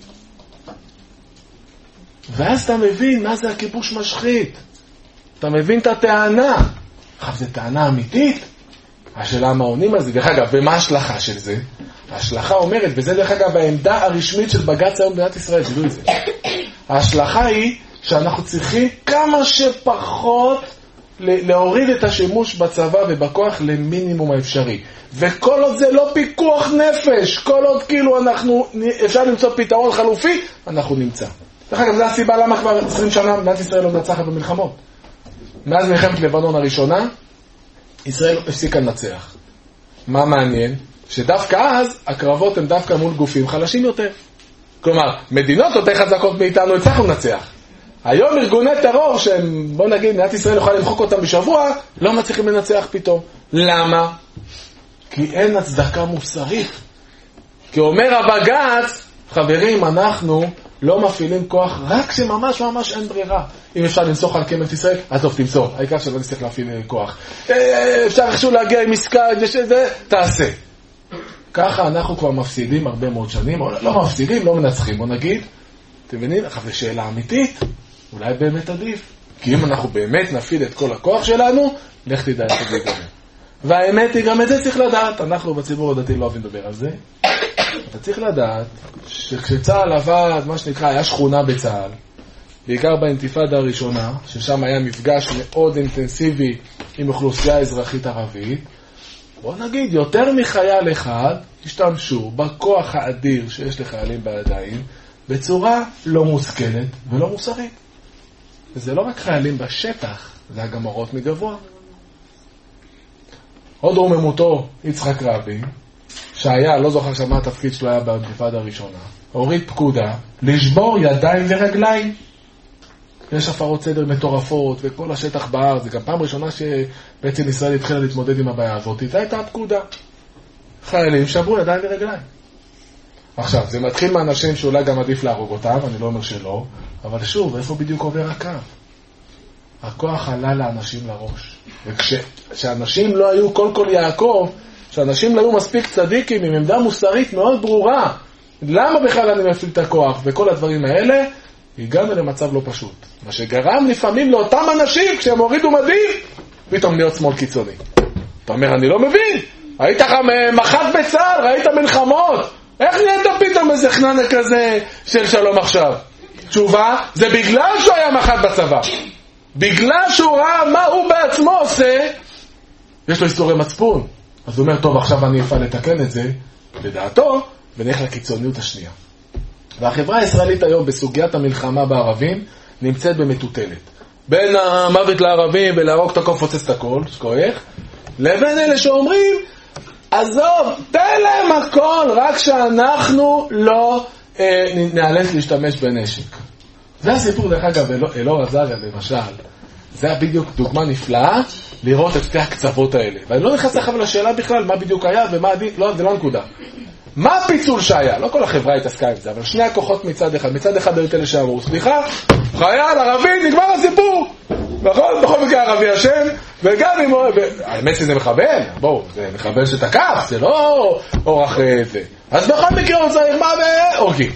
ואז אתה מבין מה זה הכיבוש משחית. אתה מבין את הטענה. עכשיו, זו טענה אמיתית. השאלה מה עונים על זה. דרך אגב, ומה ההשלכה של זה? ההשלכה אומרת, וזה דרך אגב העמדה הרשמית של בג"ץ היום במדינת ישראל, תדעו את זה. ההשלכה היא שאנחנו צריכים כמה שפחות להוריד את השימוש בצבא ובכוח למינימום האפשרי. וכל עוד זה לא פיקוח נפש, כל עוד כאילו אנחנו, אפשר למצוא פתרון חלופי, אנחנו נמצא. דרך אגב, זו הסיבה למה כבר עשרים שנה מדינת ישראל לא מנצחת במלחמות. מאז מלחמת לבנון הראשונה, ישראל הפסיקה לנצח. מה מעניין? שדווקא אז הקרבות הם דווקא מול גופים חלשים יותר. כלומר, מדינות יותר חזקות מאיתנו הצלחנו לנצח. היום ארגוני טרור שהם, בוא נגיד, מדינת ישראל יכולה למחוק אותם בשבוע, לא מצליחים לנצח פתאום. למה? כי אין הצדקה מוסרית. כי אומר הבג"ץ, חברים, אנחנו לא מפעילים כוח רק שממש ממש אין ברירה. אם אפשר לנסוח על קמת ישראל, אז טוב, תמסור. העיקר שלא נצטרך להפעיל כוח. אפשר איכשהו להגיע עם עסקה, זה, תעשה. ככה אנחנו כבר מפסידים הרבה מאוד שנים, או לא מפסידים, לא מנצחים, בוא נגיד. אתם מבינים? אחרי שאלה אמיתית, אולי באמת עדיף. כי אם אנחנו באמת נפעיל את כל הכוח שלנו, לך תדע איך זה ייגמר. והאמת היא, גם את זה צריך לדעת. אנחנו בציבור הדתי לא אוהבים לדבר על זה. אתה צריך לדעת שכשצה"ל עבד, מה שנקרא, היה שכונה בצה"ל, בעיקר באינתיפאדה הראשונה, ששם היה מפגש מאוד אינטנסיבי עם אוכלוסייה אזרחית ערבית, בוא נגיד, יותר מחייל אחד השתמשו בכוח האדיר שיש לחיילים בידיים בצורה לא מושכלת ולא מוסרית. וזה לא רק חיילים בשטח, זה היה גם הוראות מגבוה. עוד רוממותו יצחק רבין, שהיה, לא זוכר שמה התפקיד שלו היה באינתיפאדה הראשונה, הוריד פקודה לשבור ידיים ורגליים. יש הפרות סדר מטורפות וכל השטח בהר, זה גם פעם ראשונה שבעצם ישראל התחילה להתמודד עם הבעיה הזאת, זו הייתה הפקודה. חיילים שברו ידיים ורגליים. עכשיו, זה מתחיל מאנשים שאולי גם עדיף להרוג אותם, אני לא אומר שלא, אבל שוב, איפה בדיוק עובר הקו? הכוח עלה לאנשים לראש. וכשאנשים לא היו כל כל יעקב, שאנשים לא היו מספיק צדיקים עם עמדה מוסרית מאוד ברורה, למה בכלל אני מפעיל את הכוח וכל הדברים האלה, הגענו למצב לא פשוט. מה שגרם לפעמים לאותם אנשים, כשהם הורידו מדים, פתאום להיות שמאל קיצוני. אתה אומר, אני לא מבין. היית מח"ט בצה"ל, ראית מלחמות. איך נהיית פתאום איזה חננה כזה של שלום עכשיו? תשובה, זה בגלל שהוא היה מח"ט בצבא. בגלל שהוא ראה מה הוא בעצמו עושה, יש לו איסורי מצפון. אז הוא אומר, טוב, עכשיו אני אפעל לתקן את זה, לדעתו, ונלך לקיצוניות השנייה. והחברה הישראלית היום בסוגיית המלחמה בערבים נמצאת במטוטלת. בין המוות לערבים ולהרוג את הכל פוצץ את הכל, שכוח, לבין אלה שאומרים, עזוב, תן להם הכל, רק שאנחנו לא אה, נאלץ להשתמש בנשק. זה הסיפור, דרך אגב, אלא, אלאור עזריה למשל. זה היה בדיוק דוגמה נפלאה לראות את שתי הקצוות האלה. ואני לא נכנס לך לשאלה בכלל מה בדיוק היה ומה עדיף, לא, זה לא הנקודה. מה הפיצול שהיה? לא כל החברה התעסקה עם זה, אבל שני הכוחות מצד אחד. מצד אחד היו אלה שאמרו, סליחה, חייל, ערבי, נגמר הסיפור. נכון? בכל מקרה ערבי השם, וגם אם... האמת שזה מחבל, בואו, זה מחבל שתקף, זה לא אורח זה. אז בכל מקרה הוא צריך מה והורגים.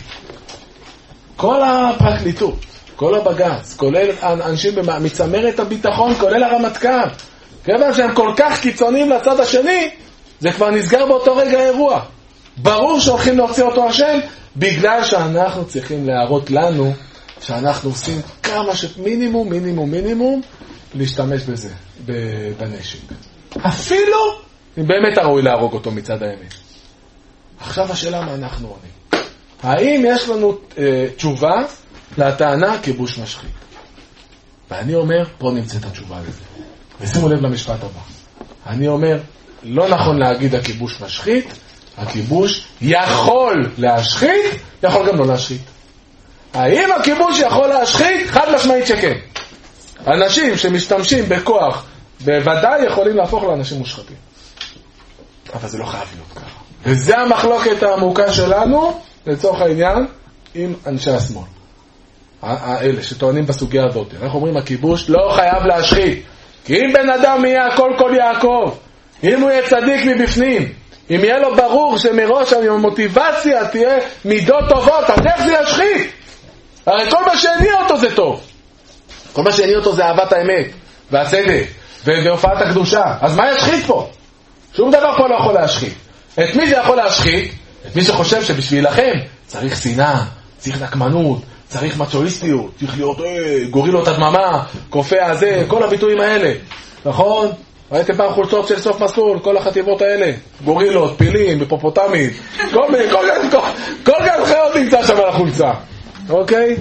כל הפרקליטות, כל הבג"ץ, כולל אנשים מצמרת הביטחון, כולל הרמטכ"ל, כיוון שהם כל כך קיצוניים לצד השני, זה כבר נסגר באותו רגע האירוע. ברור שהולכים להוציא אותו השם, בגלל שאנחנו צריכים להראות לנו שאנחנו עושים כמה שמינימום, מינימום, מינימום, להשתמש בזה, בנשק. אפילו אם באמת הראוי להרוג אותו מצד האמת. עכשיו השאלה מה אנחנו עונים. האם יש לנו אה, תשובה לטענה כיבוש משחית? ואני אומר, פה נמצאת התשובה לזה. ושימו לב למשפט הבא. אני אומר, לא נכון להגיד הכיבוש משחית, הכיבוש יכול להשחית, יכול גם לא להשחית. האם הכיבוש יכול להשחית? חד משמעית שכן. אנשים שמשתמשים בכוח בוודאי יכולים להפוך לאנשים מושחתים. אבל זה לא חייב להיות ככה. וזה המחלוקת העמוקה שלנו, לצורך העניין, עם אנשי השמאל. האלה שטוענים בסוגיה הזאת. אנחנו אומרים, הכיבוש לא חייב להשחית. כי אם בן אדם יהיה הכל כל יעקב, אם הוא יהיה צדיק מבפנים, אם יהיה לו ברור שמראש המוטיבציה תהיה מידות טובות, אז איך זה ישחית? הרי כל מה שהניע אותו זה טוב. כל מה שהניע אותו זה אהבת האמת, והצדק, והופעת הקדושה. אז מה ישחית פה? שום דבר פה לא יכול להשחית. את מי זה יכול להשחית? את מי שחושב שבשביל לכם צריך שנאה, צריך נקמנות, צריך מצ'ואיסטיות, צריך להיות אה, גורילות הדממה, קופא הזה, כל הביטויים האלה. נכון? ראיתם פעם חולצות של סוף מסלול, כל החטיבות האלה, גורילות, פילים, בפופוטמים, כל גן חיות נמצא שם על החולצה. אוקיי?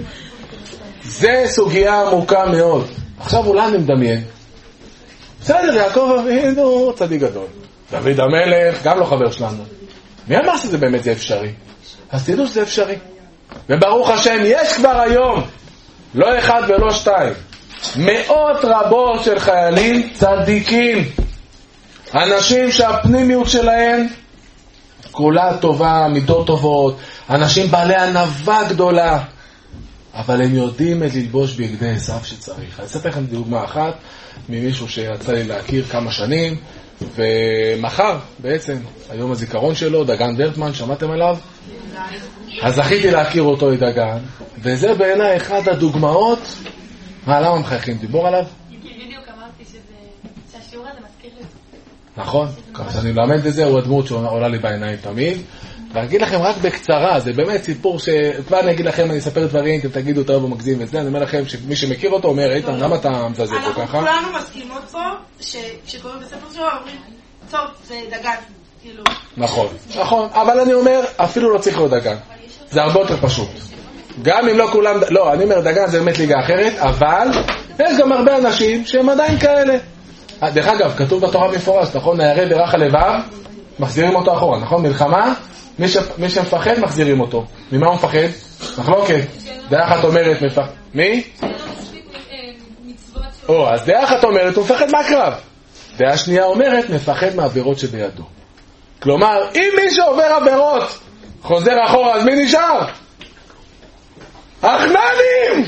זה סוגיה עמוקה מאוד. עכשיו אולי אני מדמיין. בסדר, יעקב אבינו צדיק גדול. דוד המלך, גם לא חבר שלנו. מי אמר שזה באמת זה אפשרי? אז תדעו שזה אפשרי. וברוך השם, יש כבר היום, לא אחד ולא שתיים, מאות רבות של חיילים צדיקים, אנשים שהפנימיות שלהם כולה טובה, מידות טובות, אנשים בעלי ענווה גדולה, אבל הם יודעים את ללבוש בגדי עשיו שצריך. אני אספר לכם דוגמה אחת ממישהו שיצא לי להכיר כמה שנים, ומחר בעצם, היום הזיכרון שלו, דגן ורטמן, שמעתם עליו? אז זכיתי להכיר אותו את דגן, וזה בעיניי אחד הדוגמאות. מה, למה מחייכים? דיבור עליו? בדיוק אמרתי שהשיעור הזה מזכיר לי. נכון, אז אני מלמד את זה, הוא הדמות שעולה לי בעיניים תמיד. ואגיד לכם רק בקצרה, זה באמת סיפור שכבר אני אגיד לכם, אני אספר דברים, אתם תגידו, אתה לא מגזים וזה, אני אומר לכם שמי שמכיר אותו אומר, איתן, למה אתה מזלזל פה ככה? אנחנו כולנו מסכימות פה, שכשקוראים בספר שלו, אומרים, טוב, זה דגן, כאילו. נכון, נכון, אבל אני אומר, אפילו לא צריך להיות דגן. זה הרבה יותר פשוט. גם אם לא כולם, לא, אני אומר, דגן זה באמת ליגה אחרת, אבל יש גם הרבה אנשים שהם עדיין כאלה. דרך אגב, כתוב בתורה מפורש, נכון? נערה דרך הלבב, מחזירים אותו אחורה, נכון? מלחמה, מי, ש... מי שמפחד מחזירים אותו. ממה הוא מפחד? מחלוקת. דעה אחת אומרת מפחד. מי? או, אז דעה אחת אומרת הוא מפחד מהקרב. דעה שנייה אומרת מפחד מהעבירות שבידו. כלומר, אם מי שעובר עבירות חוזר אחורה, אז מי נשאר? החננים!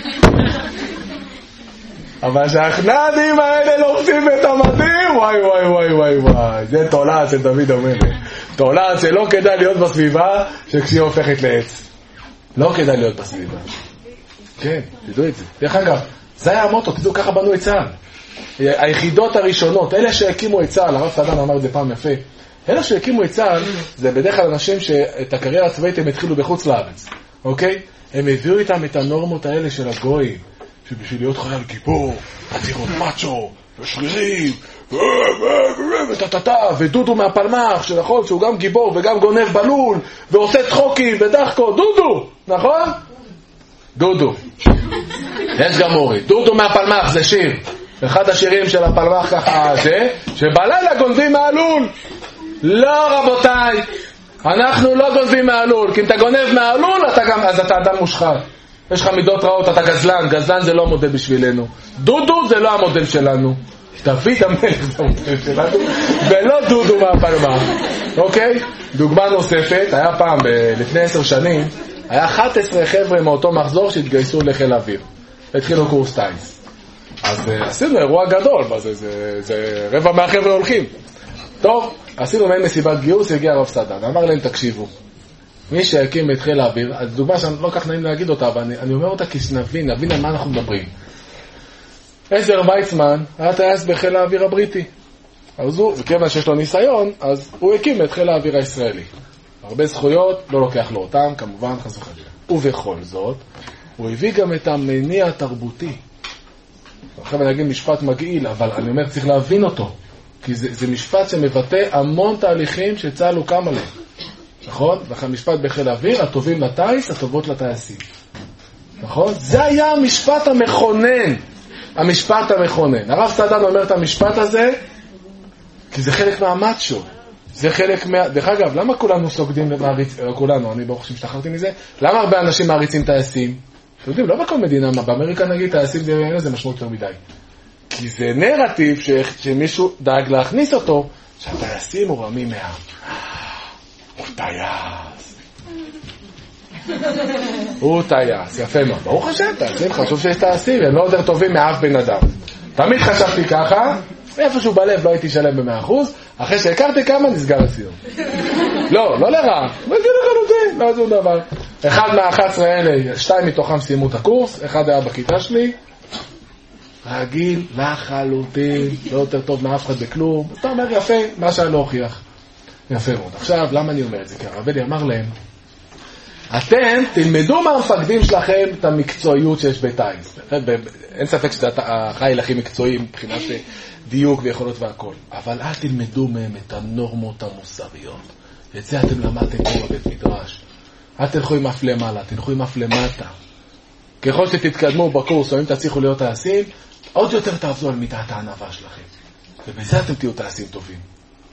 אבל שהחננים האלה לוחצים את המדים, וואי וואי וואי וואי וואי, זה תולעת של דוד המלך. תולעת שלא כדאי להיות בסביבה שכשהיא הופכת לעץ. לא כדאי להיות בסביבה. כן, תדעו את זה. דרך אגב, זה היה המוטו, תדעו, ככה בנו את צה"ל. היחידות הראשונות, אלה שהקימו את צה"ל, הרב סדן אמר את זה פעם יפה, אלה שהקימו את צה"ל, זה בדרך כלל אנשים שאת הקריירה הצבאית הם התחילו בחוץ לארץ. אוקיי? הם הביאו איתם את הנורמות האלה של הגויים, שבשביל להיות חייל גיבור, עתירות מצ'ו, ושרירים, וטטטה, ודודו מהפלמח, שנכון, שהוא גם גיבור וגם גונב בלול, ועושה צחוקים ודחקו, דודו, נכון? דודו. יש גם אורי. דודו מהפלמח, זה שיר. אחד השירים של הפלמח ככה זה, שבלילה גונבים מהלול. לא רבותיי, אנחנו לא גונבים מהלול, כי אם אתה גונב מהלול, אתה גם, אז אתה אדם מושחת. יש לך מידות רעות, אתה גזלן, גזלן זה לא מודל בשבילנו. דודו זה לא המודל שלנו. דוד המלך זה המודל שלנו, ולא דודו מהפלמח. אוקיי? דוגמה נוספת, היה פעם, ב- לפני עשר שנים, היה אחת עשרה חבר'ה מאותו מחזור שהתגייסו לחיל האוויר. התחילו קורס טייס. אז uh, עשינו אירוע גדול, זה, זה, זה רבע מהחבר'ה הולכים. טוב, עשינו מהם מסיבת גיוס, הגיע הרב סדן, אמר להם תקשיבו. מי שהקים את חיל האוויר, אז דוגמה שאני לא כך נעים להגיד אותה, אבל אני, אני אומר אותה כי שנבין, נבין על מה אנחנו מדברים. עזר ויצמן היה טייס בחיל האוויר הבריטי. אז הוא, וכיוון שיש לו ניסיון, אז הוא הקים את חיל האוויר הישראלי. הרבה זכויות, לא לוקח לו אותם, כמובן, חס וחלילה. ובכל זאת, הוא הביא גם את המניע התרבותי. עכשיו אני אגיד משפט מגעיל, אבל אני אומר, צריך להבין אותו. כי זה, זה משפט שמבטא המון תהליכים שצה"ל הוקם עליהם. נכון? והמשפט בחיל האוויר, הטובים לטייס, הטובות לטייסים. נכון? זה היה המשפט המכונן. המשפט המכונן. הרב סדן אומר את המשפט הזה, כי זה חלק מהמצ'ו. זה חלק מה... דרך אגב, למה כולנו סוגדים למעריצ... כולנו, אני ברוך שמשתחררתי מזה, למה הרבה אנשים מעריצים טייסים? אתם יודעים, לא בכל מדינה, מה, באמריקה נגיד, טייסים זה משמעות יותר מדי. כי זה נרטיב ש... שמישהו דאג להכניס אותו, שהטייסים הוא רמי מהעם. הוא טייס. הוא טייס, יפה מאוד. ברוך השם, טייסים, חשוב שיש טייסים, הם לא יותר טובים מאף בן אדם. תמיד חשבתי ככה, ואיפשהו בלב לא הייתי שלם במאה אחוז, אחרי שהכרתי כמה נסגר הציון. לא, לא לרע, לא זה לחלוטין, לא זה דבר. אחד מה-אחת עשרה האלה, שתיים מתוכם סיימו את הקורס, אחד היה בכיתה שלי, רגיל לחלוטין, לא יותר טוב מאף אחד בכלום, אתה אומר יפה, מה שאני לא הוכיח. יפה מאוד. עכשיו, למה אני אומר את זה? כי הרב אלי אמר להם, אתם תלמדו מהמפקדים שלכם את המקצועיות שיש בטייס. אין ספק שזה החיל הכי מקצועי מבחינת דיוק ויכולות והכל. אבל אל תלמדו מהם את הנורמות המוסריות. את זה אתם למדתם פה בבית מדרש. אל תלכו עם אף למעלה, תלכו עם אף למטה. ככל שתתקדמו בקורס, או אם תצליחו להיות טייסים, עוד יותר תעבדו על מידת הענווה שלכם. ובזה אתם תהיו טייסים טובים.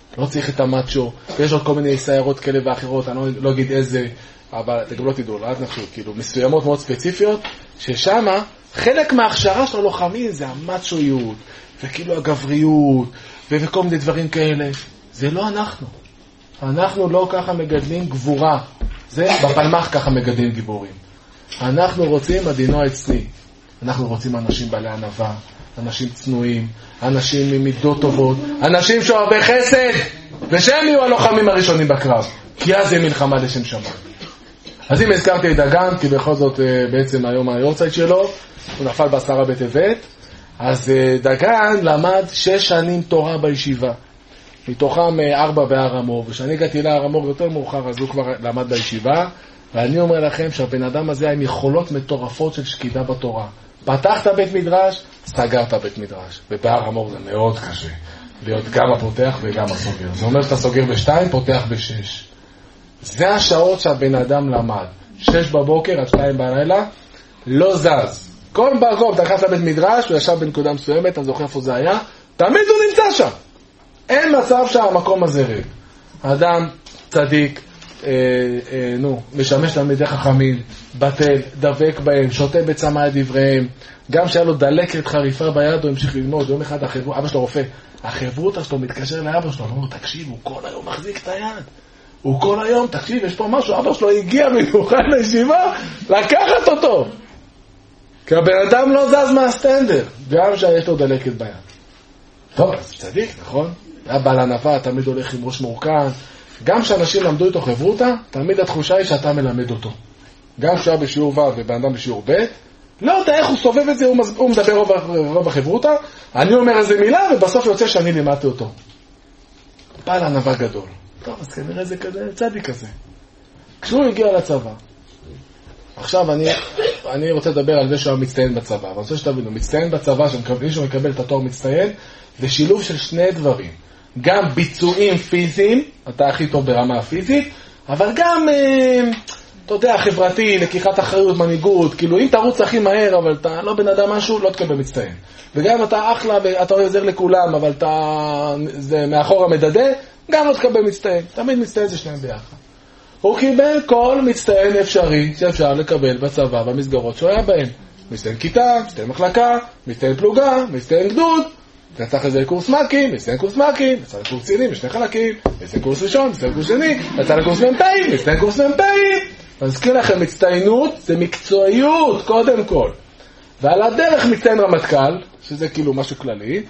לא צריך את המאצ'ו, ויש עוד כל מיני סיירות כאלה ואחרות, אני לא, לא אגיד איזה, אבל אתם גם לא תדעו, לא תנחשו, כאילו, מסוימות מאוד ספציפיות, ששם חלק מההכשרה של הלוחמים זה המאצ'ויות, וכאילו הגבריות, וכל מיני דברים כאלה. זה לא אנחנו. אנחנו לא ככה מגדלים גבורה. זה בפלמח ככה מגדלים גיבורים. אנחנו רוצים הדינוע אצלי. אנחנו רוצים אנשים בעלי ענווה, אנשים צנועים, אנשים עם מידות טובות, אנשים שאוהבי חסד, ושהם יהיו הלוחמים הראשונים בקרב. כי אז זה מלחמה לשם שמיים. אז אם הזכרתי את דגן, כי בכל זאת בעצם היום היורצייט שלו, הוא נפל בעשרה בטבת, אז דגן למד שש שנים תורה בישיבה. מתוכם ארבע בהר המור, וכשאני הגעתי להר המור יותר מאוחר, אז הוא כבר למד בישיבה, ואני אומר לכם שהבן אדם הזה היה עם יכולות מטורפות של שקידה בתורה. פתחת בית מדרש, סגרת בית מדרש. ובהר המור זה מאוד קשה, להיות גם הפותח וגם הסוגר. זה אומר שאתה סוגר בשתיים, פותח בשש. זה השעות שהבן אדם למד. שש בבוקר עד שתיים בלילה, לא זז. כל בקום, אתה נכנס לבית מדרש, הוא ישב בנקודה מסוימת, אני זוכר איפה זה היה, תמיד הוא נמצא שם. אין מצב שהמקום הזה ריק. האדם צדיק, אה, אה, נו, משמש תלמידי חכמים, בטל, דבק בהם, שותה בצמא את דבריהם. גם שהיה לו דלקת חריפה ביד, הוא המשיך ללמוד. יום אחד החבר, אבא שלו רופא, החברותה שלו מתקשר לאבא שלו, הוא תקשיב, הוא כל היום מחזיק את היד. הוא כל היום, תקשיב, יש פה משהו, אבא שלו הגיע במיוחד לישיבה, לקחת אותו. כי הבן אדם לא זז מהסטנדר, גם שיש לו דלקת ביד. טוב, אז צדיק, נכון? היה בעל ענווה, תמיד הולך עם ראש מורכן. גם כשאנשים למדו איתו חברותה, תמיד התחושה היא שאתה מלמד אותו. גם כשהיה בשיעור ו' ובן אדם בשיעור ב', לא יודע איך הוא סובב את זה, הוא, מז... הוא מדבר רוב, רוב החברותה, אני אומר איזה מילה, ובסוף יוצא שאני לימדתי אותו. בעל ענווה גדול. טוב, אז כנראה זה כזה, צדיק כזה. כשהוא הגיע לצבא, עכשיו אני, אני רוצה לדבר על זה שהוא מצטיין בצבא, אבל אני רוצה שתבינו, מצטיין בצבא, מישהו מקבל את התואר מצטיין, זה שילוב של שני דברים. גם ביצועים פיזיים, אתה הכי טוב ברמה הפיזית, אבל גם, אתה יודע, חברתי, לקיחת אחריות, מנהיגות, כאילו אם תרוץ הכי מהר, אבל אתה לא בן אדם משהו, לא תקבל מצטיין. וגם אתה אחלה, ואתה עוזר לכולם, אבל אתה, זה מאחור המדדה, גם לא תקבל מצטיין. תמיד מצטיין זה שניים ביחד. הוא קיבל כל מצטיין אפשרי שאפשר לקבל בצבא, במסגרות שהוא היה בהן. מצטיין כיתה, מצטיין מחלקה, מצטיין פלוגה, מצטיין גדוד. נצטרך לזה לקורס מקים, מצטיין קורס מקים, מצטיין קורס צינים, בשני חלקים, מצטיין קורס ראשון, מצטיין קורס שני, מצטיין קורס מ"פים, מצטיין קורס מ"פים. אני אזכיר לכם, מצטיינות זה מקצועיות, קודם כל. ועל הדרך מצטיין רמטכ"ל, שזה כאילו משהו כללי,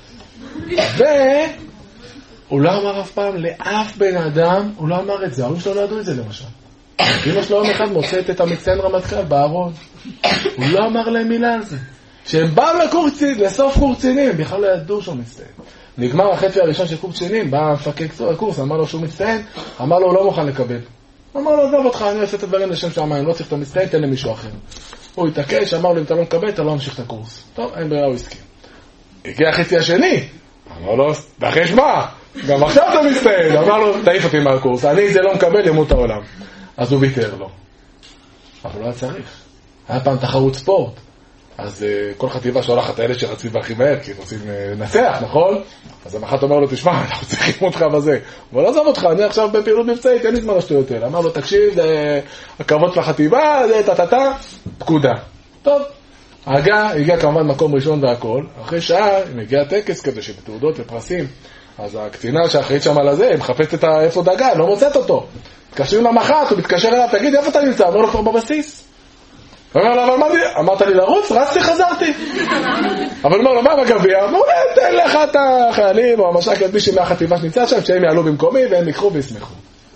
והוא לא אמר אף פעם לאף בן אדם, הוא לא אמר את זה, ההורים שלו לא ידעו את זה למשל. אמא שלו יום אחד מוצאת את המצטיין רמטכ"ל בארון, הוא לא אמר להם מילה על זה. שהם באו לקורצינים, לסוף קורצינים, הם בכלל לא ידעו שהוא מצטיין. נגמר החצי הראשון של קורצינים, בא מפקד הקורס, אמר לו שהוא מצטיין, אמר לו הוא לא מוכן לקבל. אמר לו, עזוב אותך, אני עושה את הדברים לשם שמיים, לא צריך את המצטיין, תן למישהו אחר. הוא התעקש, אמר לו, אם אתה לא מקבל, אתה לא ממשיך את הקורס. טוב, אין ברירה, הוא הסכים. הגיע החצי השני, אמר לו, דחש מה? גם עכשיו אתה מצטיין. אמר לו, תעיף אותי מהקורס, אני זה לא מקבל, ימות העולם. אז הוא ויתר לו. אבל לא היה צריך. היה פעם תחרות ספורט. אז uh, כל חטיבה שולחת את הילד שרצים בהכי מהר, כי רוצים uh, לנצח, נכון? אז המח"ט אומר לו, תשמע, אנחנו צריכים אותך בזה. אבל לא עזוב אותך, אני עכשיו בפעילות מבצעית, אין לי זמן לשטויות האלה. אמר לו, תקשיב, זה הכבוד של החטיבה, זה טטטה, פקודה. טוב, הגע, הגיע כמובן מקום ראשון והכל. אחרי שעה, אם הגיע טקס כזה שבתעודות ופרסים, אז הקצינה שאחראית שם על הזה, מחפשת איפה דגן, לא מוצאת אותו. מתקשרים למח"ט, הוא מתקשר אליו, תגיד, איפה אתה נמצא? אמר לו, כבר בבסיס. אמר לו, אבל מה זה? אמרת לי לרוץ, רצתי, חזרתי. אבל אמר לו, מה בגביע? אמר לו, תן לך את החיילים או המש"ק את מישהי מהחטיבה שנמצא שם, שהם יעלו במקומי והם יקחו וישמחו.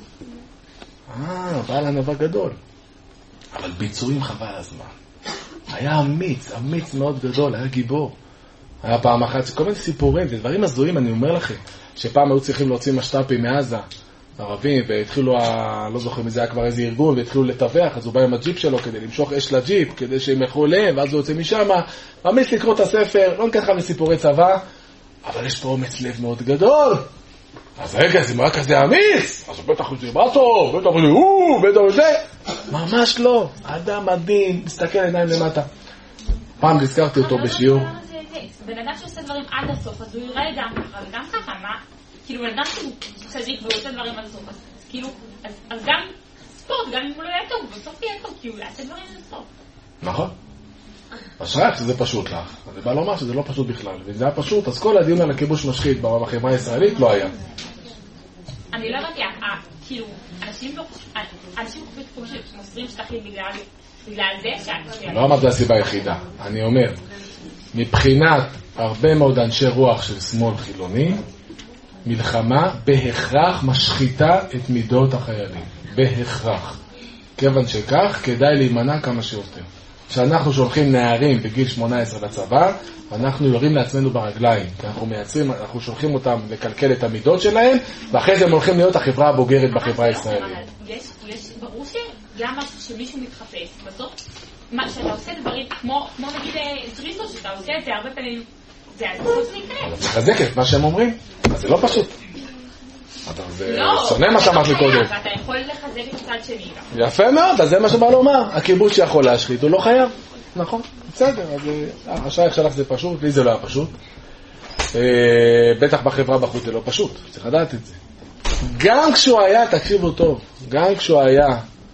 אה, בעל ענווה גדול. אבל ביצועים חבל הזמן. היה אמיץ, אמיץ מאוד גדול, היה גיבור. היה פעם אחת, כל מיני סיפורים, זה דברים הזויים, אני אומר לכם, שפעם היו צריכים להוציא משת"פים מעזה, ערבים, והתחילו, לא זוכר מזה היה כבר איזה ארגון, והתחילו לטווח, אז הוא בא עם הג'יפ שלו כדי למשוך אש לג'יפ, כדי שהם ילכו אליהם, ואז הוא יוצא משם, ממש לקרוא את הספר, לא נקח מסיפורי צבא, אבל יש פה אומץ לב מאוד גדול. אז רגע, זה מה כזה אמיץ? אז בטח זה מה טוב, בטח זה, או, בטח זה. ממש לא, אדם מדהים, מסתכל עיניים למטה. פעם הזכרתי אותו בשיעור. בן אדם שעושה דברים עד הסוף, אז הוא יראה גם ככה, וגם ככה, מה? כאילו, אדם שהוא צדיק והוא עושה דברים עד הסוף, אז כאילו, אז גם ספורט, גם אם הוא לא יהיה טוב, בסוף יהיה טוב, כי הוא יעשה דברים עד הסוף. נכון. אשריך שזה פשוט לך. אני בא לומר שזה לא פשוט בכלל. ואם זה היה פשוט, אז כל הדיון על הכיבוש משחית בחברה הישראלית לא היה. אני לא הבנתי, כאילו, אנשים חושבים שמוסרים שטחים בגלל זה שאני... לא אמרת, זה הסיבה היחידה. אני אומר, מבחינת הרבה מאוד אנשי רוח של שמאל חילוני, מלחמה בהכרח משחיתה את מידות החיילים. בהכרח. כיוון שכך, כדאי להימנע כמה שיותר. כשאנחנו שולחים נערים בגיל שמונה עשרה לצבא, אנחנו יורים לעצמנו ברגליים. אנחנו מייצרים, אנחנו שולחים אותם לקלקל את המידות שלהם, ואחרי זה הם הולכים להיות החברה הבוגרת בחברה הישראלית. יש, ברור שגם שמישהו מתחפש, בסוף, שאתה עושה דברים כמו נגיד זריזו, שאתה עושה את זה הרבה פעמים, זה בסוף זה יקרה. זה חזק את מה שהם אומרים, אז זה לא פשוט. זה שונה מה שאמרת מקודם. ואתה יכול לחזק את הצד שני. יפה מאוד, אז זה מה שבא לומר. הכיבוש שיכול להשחית, הוא לא חייב. נכון, בסדר. אז השייך שלך זה פשוט, לי זה לא היה פשוט. בטח בחברה בחוץ זה לא פשוט, צריך לדעת את זה. גם כשהוא היה, תקשיבו טוב, גם כשהוא היה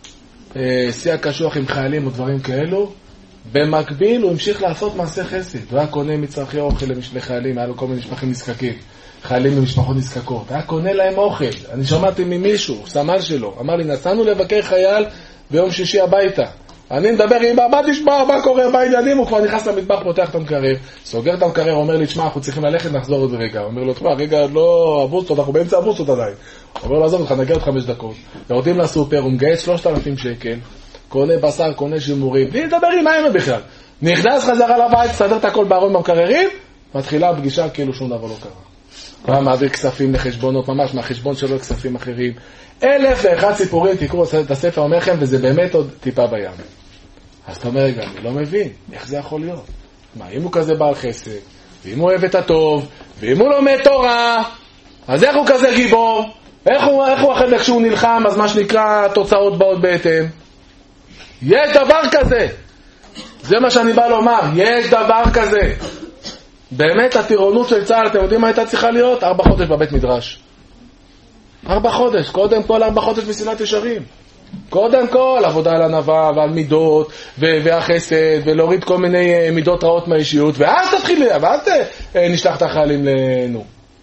שיח קשוח עם חיילים או דברים כאלו, במקביל הוא המשיך לעשות מעשה חסד. הוא היה קונה מצרכי אוכל לחיילים, היה לו כל מיני משפחים נזקקים. חיילים במשפחות נזקקות. היה קונה להם אוכל. אני שמעתי ממישהו, סמל שלו, אמר לי, נסענו לבקר חייל ביום שישי הביתה. אני מדבר עם מה תשמע, מה קורה בעניינים, הוא כבר נכנס למטבח, פותח את המקרר, סוגר את המקרר, אומר לי, תשמע, אנחנו צריכים ללכת, נחזור עוד רגע. אומר לו, תשמע, רגע, לא הבוסטות, אנחנו באמצע הבוסטות עדיין. אומר לו, עזוב אותך, נגיע עוד חמש דקות. יורדים לסופר, הוא מגייס שלושת אלפים שקל, קונה בשר, קונה שימורים, בלי לדבר עם האמא בכלל. נכנס חזרה לבית, סדר את הכל בארון במקררים, מתחילה הפגישה כאילו שום דבר לא קרה. הוא מעביר כספים לחשבונות, ממש מהחשבון שלו כספים אחרים. אלף ואחד סיפורים, תקראו את הספר אומר לכם, וזה באמת עוד טיפה בים. אז אתה אומר, רגע, אני לא מבין, איך זה יכול להיות? מה, אם הוא כזה בעל חסד, ואם הוא אוהב את הטוב, ואם הוא לומד תורה, אז איך הוא כזה גיבור? איך הוא, איך הוא אחרי כשהוא נלחם, אז מה שנקרא תוצאות באות בהתאם? יש דבר כזה. זה מה שאני בא לומר, יש דבר כזה. באמת הטירונות של צה"ל, אתם יודעים מה הייתה צריכה להיות? ארבע חודש בבית מדרש. ארבע חודש, קודם כל ארבע חודש מסילת ישרים. קודם כל עבודה על ענווה ועל מידות ו- והחסד ולהוריד כל מיני מידות רעות מהאישיות, ואז תתחיל, ואז נשלח את החיילים לנו.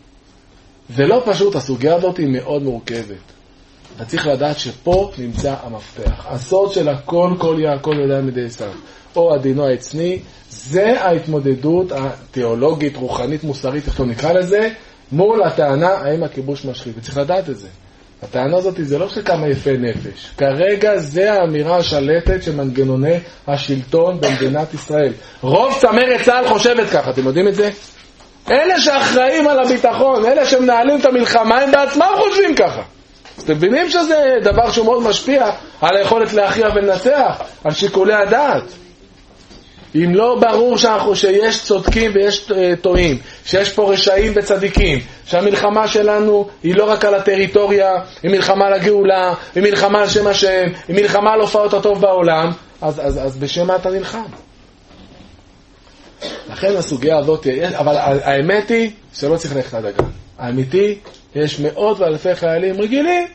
זה לא פשוט, הסוגיה הזאת היא מאוד מורכבת. אתה צריך לדעת שפה נמצא המפתח. הסוד של הכל כל יעקב יודע מדי עשיו. או הדינו העצני, זה ההתמודדות התיאולוגית, רוחנית, מוסרית, איך לא נקרא לזה, מול הטענה האם הכיבוש משחית. וצריך לדעת את זה. הטענה הזאת זה לא שכמה יפה נפש. כרגע זה האמירה השלטת של מנגנוני השלטון במדינת ישראל. רוב צמרת צה"ל חושבת ככה, אתם יודעים את זה? אלה שאחראים על הביטחון, אלה שמנהלים את המלחמה, הם בעצמם חושבים ככה. אז אתם מבינים שזה דבר שהוא מאוד משפיע על היכולת להכריע ולנצח, על שיקולי הדעת. אם לא ברור שאנחנו, שיש צודקים ויש טועים, שיש פה רשעים וצדיקים, שהמלחמה שלנו היא לא רק על הטריטוריה, היא מלחמה על הגאולה, היא מלחמה על שם השם, היא מלחמה על הופעות הטוב בעולם, אז, אז, אז בשם מה אתה נלחם? לכן הסוגיה הזאת, אבל האמת היא שלא צריך ללכת לדגן. האמיתי, יש מאות ואלפי חיילים רגילים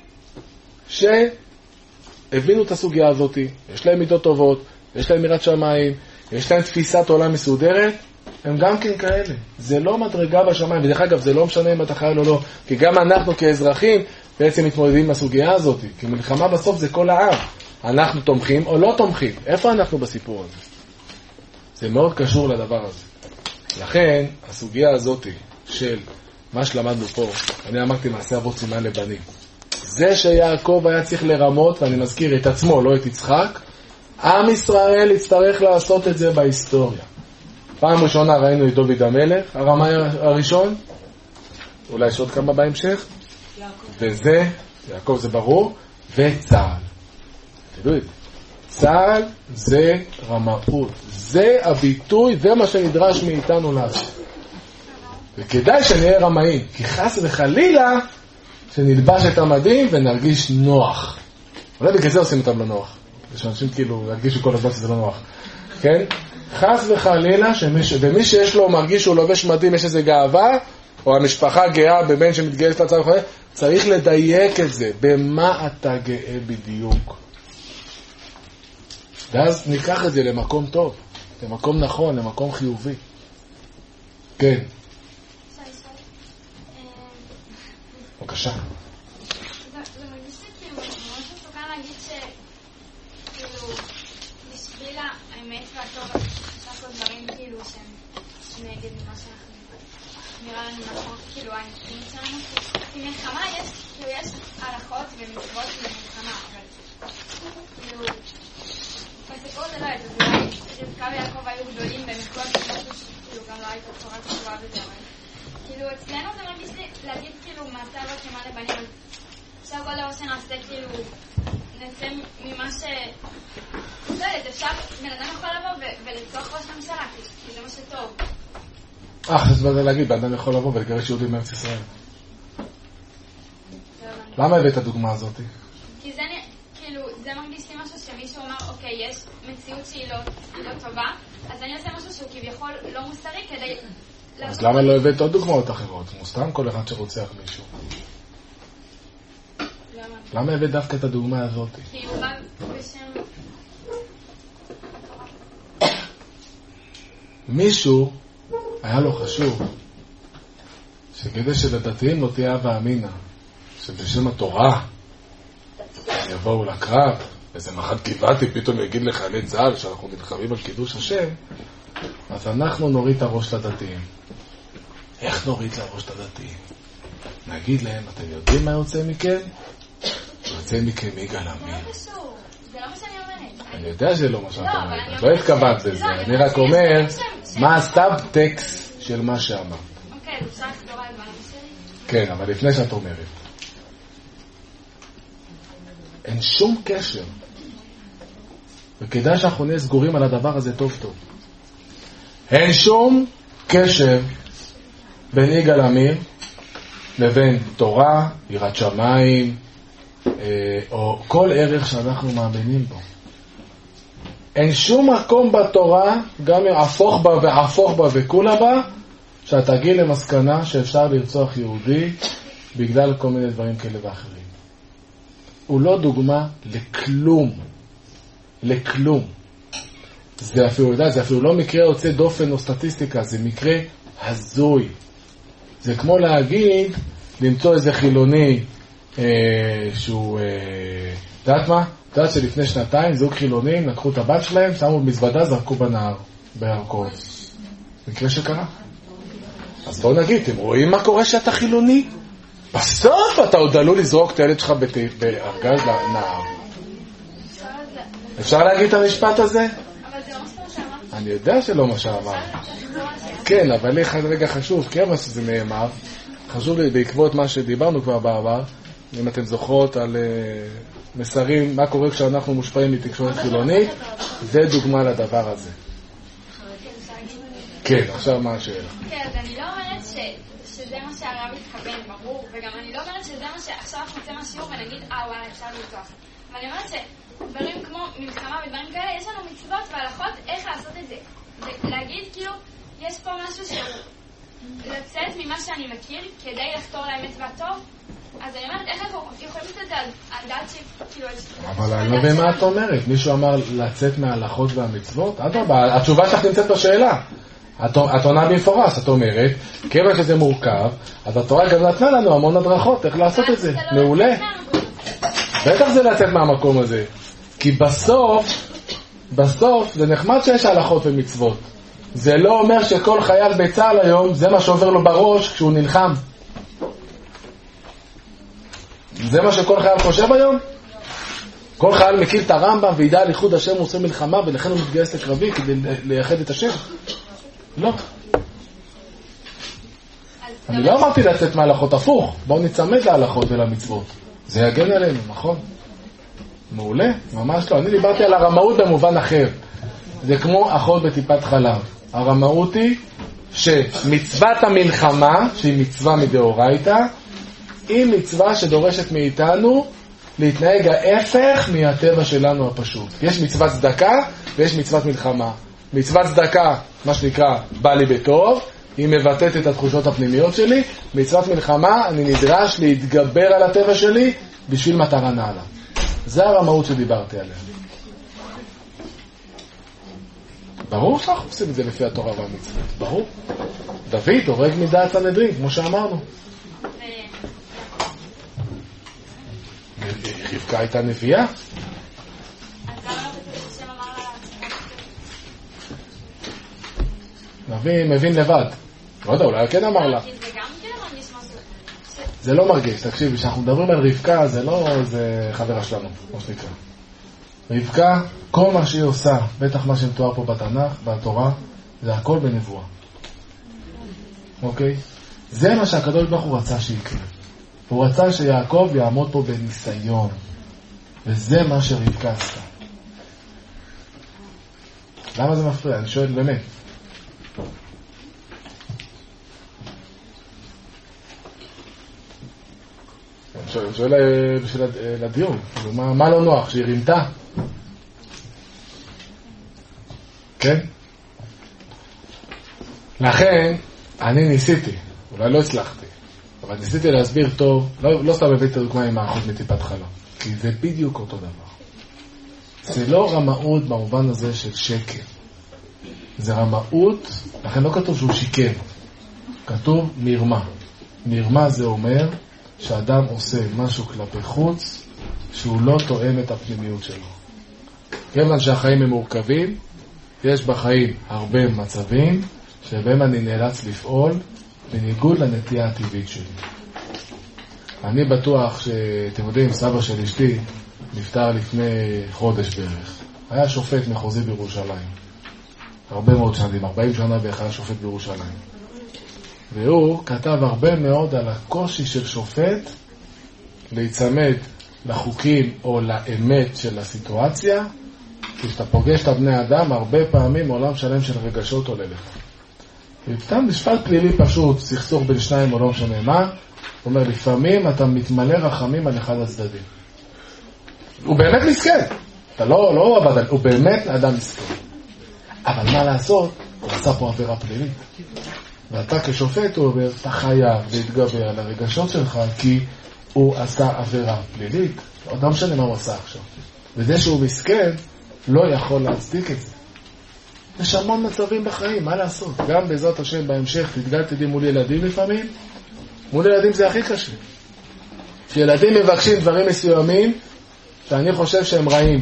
שהבינו את הסוגיה הזאת, יש להם מידות טובות, יש להם יראת שמיים, יש להם תפיסת עולם מסודרת, הם גם כן כאלה. זה לא מדרגה בשמיים, ודרך אגב זה לא משנה אם אתה חייל או לא, כי גם אנחנו כאזרחים בעצם מתמודדים עם הסוגיה הזאת, כי מלחמה בסוף זה כל העם. אנחנו תומכים או לא תומכים. איפה אנחנו בסיפור הזה? זה מאוד קשור לדבר הזה. לכן הסוגיה הזאת של מה שלמדנו פה, אני אמרתי מעשה אבות סימן לבנים. זה שיעקב היה צריך לרמות, ואני מזכיר את עצמו, לא את יצחק, עם ישראל יצטרך לעשות את זה בהיסטוריה. פעם ראשונה ראינו את דוד המלך, הרמאי הראשון, אולי יש עוד כמה בהמשך, וזה, יעקב זה ברור, וצה"ל. תדעו את זה. צה"ל זה רמאות, זה הביטוי, זה מה שנדרש מאיתנו לעשות. וכדאי שנהיה רמאים, כי חס וחלילה שנלבש את המדים ונרגיש נוח. אולי בגלל זה עושים אותם לא נוח. שאנשים כאילו ירגישו כל הזמן שזה לא נוח. כן? חס וחלילה, שמי, ומי שיש לו מרגיש שהוא לובש מדים, יש איזה גאווה, או המשפחה גאה בבן שמתגייס לצבא וכו', צריך לדייק את זה, במה אתה גאה בדיוק. ואז ניקח את זה למקום טוב, למקום נכון, למקום חיובי. כן. בבקשה. זה מרגיש לי כאילו, ממש מסוכן להגיד שכאילו, בשביל האמת והטוב, צריך לעשות דברים כאילו שהם נגד ממה שאנחנו נראה לנו נכון, כאילו האינטים שלנו. כי מלחמה יש, כאילו יש הלכות ומצוות למלחמה, אבל כאילו, בסיפור זה לא הייתה, זה אולי רבקה ויעקב היו גדולים והם יכלו משהו שכאילו גם לא הייתה תורה תשובה וזה, אבל כאילו אצלנו זה מרגיש לי להגיד כאילו מעשה לא כמה לבנים, עכשיו כל דבר שנעשה כאילו נצא ממה ש... לא יודעת, אפשר, בן אדם יכול לבוא ולצורך ראש הממשלה, כי זה מה שטוב. אה, חשוב זה להגיד, בן אדם יכול לבוא ולגרש יהודים מארץ ישראל. למה הבאת את הדוגמה הזאת? כי זה כאילו, זה מרגיש לי משהו שמישהו אומר, אוקיי, יש מציאות שהיא לא טובה, אז אני עושה משהו שהוא כביכול לא מוסרי כדי... אז למה לא הבאת עוד דוגמאות אחרות? מוסתם כל אחד שרוצח מישהו. למה הבאת דווקא את הדוגמה הזאת? כי הוא בא בשם... מישהו היה לו חשוב שכדי שלדתיים לא תהיה אהבה אמינה, שבשם התורה יבואו לקרב, איזה מחד גבעתי פתאום יגיד לחיילי צה"ל שאנחנו נלחמים על קידוש השם, אז אנחנו נוריד את הראש לדתיים. איך נוריד את הראש לדתיים? נגיד להם, אתם יודעים מה יוצא מכם? יוצא מכם יגאל עמיר. זה לא קשור, זה לא מה שאני אומרת. אני יודע שזה לא מה שאת אומרת, לא התכוונת לזה, אני רק אומר מה הסאבטקסט של מה שאמרת. אוקיי, אפשר לחזור על דברים שלי? כן, אבל לפני שאת אומרת, אין שום קשר, וכדאי שאנחנו נהיה סגורים על הדבר הזה טוב טוב. אין שום קשר בין יגאל עמיר לבין תורה, יראת שמיים, או כל ערך שאנחנו מאמינים בו. אין שום מקום בתורה, גם אם הפוך בה והפוך בה וכולה בה, שאתה תגיע למסקנה שאפשר לרצוח יהודי בגלל כל מיני דברים כאלה ואחרים. הוא לא דוגמה לכלום. לכלום. זה אפילו, יודע, זה אפילו לא מקרה יוצא דופן או סטטיסטיקה, זה מקרה הזוי. זה כמו להגיד, למצוא איזה חילוני אה, שהוא, אה, יודעת מה? יודעת שלפני שנתיים זוג חילונים לקחו את הבת שלהם, שמו במזוודה, זרקו בנהר, בירקון. מקרה שקרה. אז בואו נגיד, אתם רואים מה קורה שאתה חילוני? בסוף אתה עוד עלול לזרוק את הילד שלך בארגז לנהר. אפשר להגיד את המשפט הזה? אבל זה לא מה שאמרת. אני יודע שלא מה שאמרת. כן, אבל לי אחד רגע חשוב, כמה שזה נאמר, חשוב לי בעקבות מה שדיברנו כבר בעבר, אם אתם זוכרות על uh, מסרים, מה קורה כשאנחנו מושפעים מתקשורת חילונית, זה דוגמה לדבר הזה. כן, עכשיו מה השאלה? כן, אז אני לא אומרת שזה מה שהרב התכוון, ברור, וגם אני לא אומרת שזה מה שעכשיו אנחנו נצא מהשיעור ונגיד, אה וואלה, אפשר לרצוח. אבל אני אומרת שדברים כמו מלחמה ודברים כאלה, יש לנו מצוות והלכות איך לעשות את זה. להגיד כאילו, יש פה משהו שהוא לצאת ממה שאני מכיר כדי לחתור לאמת והטוב, אז אני אומרת, איך אנחנו יכולים לצאת את זה על דעת שכאילו... אבל אני לא מבין מה את אומרת. מישהו אמר לצאת מההלכות והמצוות? אדרבה, התשובה שלך נמצאת בשאלה. את עונה במפורש, את אומרת, כיוון שזה מורכב, אז התורה גם נתנה לנו המון הדרכות, איך לעשות את זה. מעולה. בטח זה לצאת מהמקום הזה. כי בסוף, בסוף זה נחמד שיש הלכות ומצוות. זה לא אומר שכל חייל בצה"ל היום, זה מה שעובר לו בראש כשהוא נלחם. זה מה שכל חייל חושב היום? כל חייל מכיר את הרמב"ם וידע על ייחוד השם, הוא עושה מלחמה ולכן הוא מתגייס לקרבי כדי לייחד את השם? לא. אני לא אמרתי לצאת מההלכות, הפוך. בואו נצמד להלכות ולמצוות. זה יגן עלינו, נכון? מעולה? ממש לא. אני דיברתי על הרמאות במובן אחר. זה כמו אחות בטיפת חלב. הרמאות היא שמצוות המלחמה, שהיא מצווה מדאורייתא, היא מצווה שדורשת מאיתנו להתנהג ההפך מהטבע שלנו הפשוט. יש מצוות צדקה ויש מצוות מלחמה. מצוות צדקה, מה שנקרא, בא לי בטוב, היא מבטאת את התחושות הפנימיות שלי. מצוות מלחמה, אני נדרש להתגבר על הטבע שלי בשביל מטרה נעלה. זה הרמאות שדיברתי עליה. ברור שאנחנו עושים את זה לפי התורה והמצוות. ברור. דוד הורג מדעת סנהדרין, כמו שאמרנו. רבקה הייתה נביאה. נביא מבין לבד. לא יודע, אולי כן אמר לה. זה לא מרגיש, תקשיבי, כשאנחנו מדברים על רבקה, זה לא איזה חברה שלנו, כמו שנקרא. רבקה, כל מה שהיא עושה, בטח מה שמתואר פה בתנ"ך, בתורה, זה הכל בנבואה. אוקיי? זה מה שהקדוש ברוך הוא רצה שיקרה. הוא רצה שיעקב יעמוד פה בניסיון. וזה מה שרבקה עשתה. למה זה מפריע? אני שואל באמת. אני שואל, אני שואל בשביל הדיון. מה, מה לא נוח? שהיא רימתה? כן? לכן, אני ניסיתי. אולי לא הצלחתי. אבל ניסיתי להסביר טוב. לא, לא סתם הבאתי את הדוגמה עם האחות מטיפת חלב. כי זה בדיוק אותו דבר. זה לא רמאות במובן הזה של שקר. זה רמאות, לכן לא כתוב שהוא שיקר. כתוב מרמה. מרמה זה אומר שאדם עושה משהו כלפי חוץ שהוא לא תואם את הפנימיות שלו. כיוון שהחיים הם מורכבים, יש בחיים הרבה מצבים שבהם אני נאלץ לפעול בניגוד לנטייה הטבעית שלי. אני בטוח שאתם יודעים, סבא של אשתי נפטר לפני חודש בערך. היה שופט מחוזי בירושלים. הרבה מאוד שנים, ארבעים שנה בערך היה שופט בירושלים. והוא כתב הרבה מאוד על הקושי של שופט להיצמד לחוקים או לאמת של הסיטואציה, כי כשאתה פוגש את הבני אדם, הרבה פעמים עולם שלם של רגשות עולה לך. ובסתם משפט פלילי פשוט, סכסוך בין שניים או לא משנה מה, הוא אומר, לפעמים אתה מתמלא רחמים על אחד הצדדים. הוא באמת מסכן. אתה לא, לא עבד, הוא באמת אדם מסכן. אבל מה לעשות? הוא עשה פה עבירה פלילית. ואתה כשופט, הוא אומר, אתה חייב להתגבר על הרגשות שלך, כי הוא עשה עבירה פלילית. לא משנה מה הוא עשה עכשיו. וזה שהוא מסכן, לא יכול להצדיק את זה. יש המון מצבים בחיים, מה לעשות? גם בעזרת השם בהמשך, תתגלתי מול ילדים לפעמים, מול ילדים זה הכי קשה. כשילדים מבקשים דברים מסוימים, שאני חושב שהם רעים.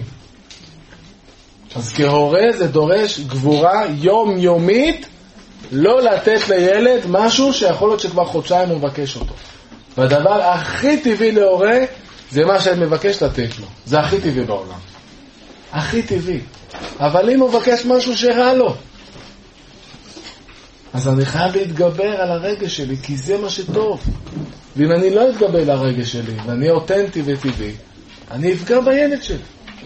אז כהורה זה דורש גבורה יומיומית, לא לתת לילד משהו שיכול להיות שכבר חודשיים הוא מבקש אותו. והדבר הכי טבעי להורה, זה מה שאני מבקש לתת לו. זה הכי טבעי בעולם. הכי טבעי. אבל אם הוא מבקש משהו שרע לו, אז אני חייב להתגבר על הרגש שלי, כי זה מה שטוב. ואם אני לא אתגבר על הרגש שלי, ואני אותנטי וטבעי, אני אפגע בילד שלי.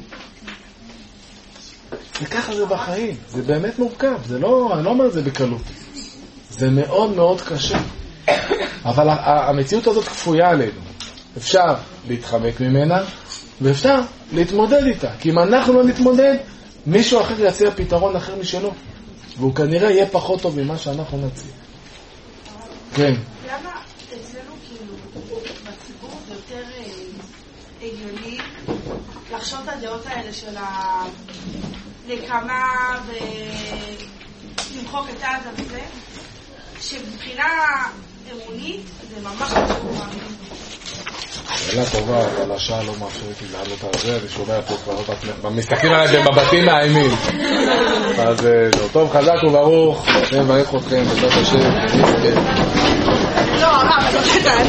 וככה זה בחיים. זה באמת מורכב. זה לא, אני לא אומר את זה בקלות. זה מאוד מאוד קשה. אבל המציאות הזאת כפויה עלינו. אפשר להתחמק ממנה, ואפשר להתמודד איתה. כי אם אנחנו לא נתמודד, מישהו אחר יציע פתרון אחר משלו. והוא כנראה יהיה פחות טוב ממה שאנחנו נציע. כן. למה אצלנו כאילו בציבור זה יותר הגיוני לחשוב את הדעות האלה של הנקמה ולמחוק את העזה וזה, שמבחינה אמונית זה ממש חשוב מאמין. שאלה טובה, אבל השעה לא מאפשרת לי לעלות על זה, ושומע פה כבר מסתכלים עליי במבטים מאיימים. אז זהו, טוב, חזק וברוך, השם מברך אתכם, בעזרת השם. לא, הרב, אני לא יודעת.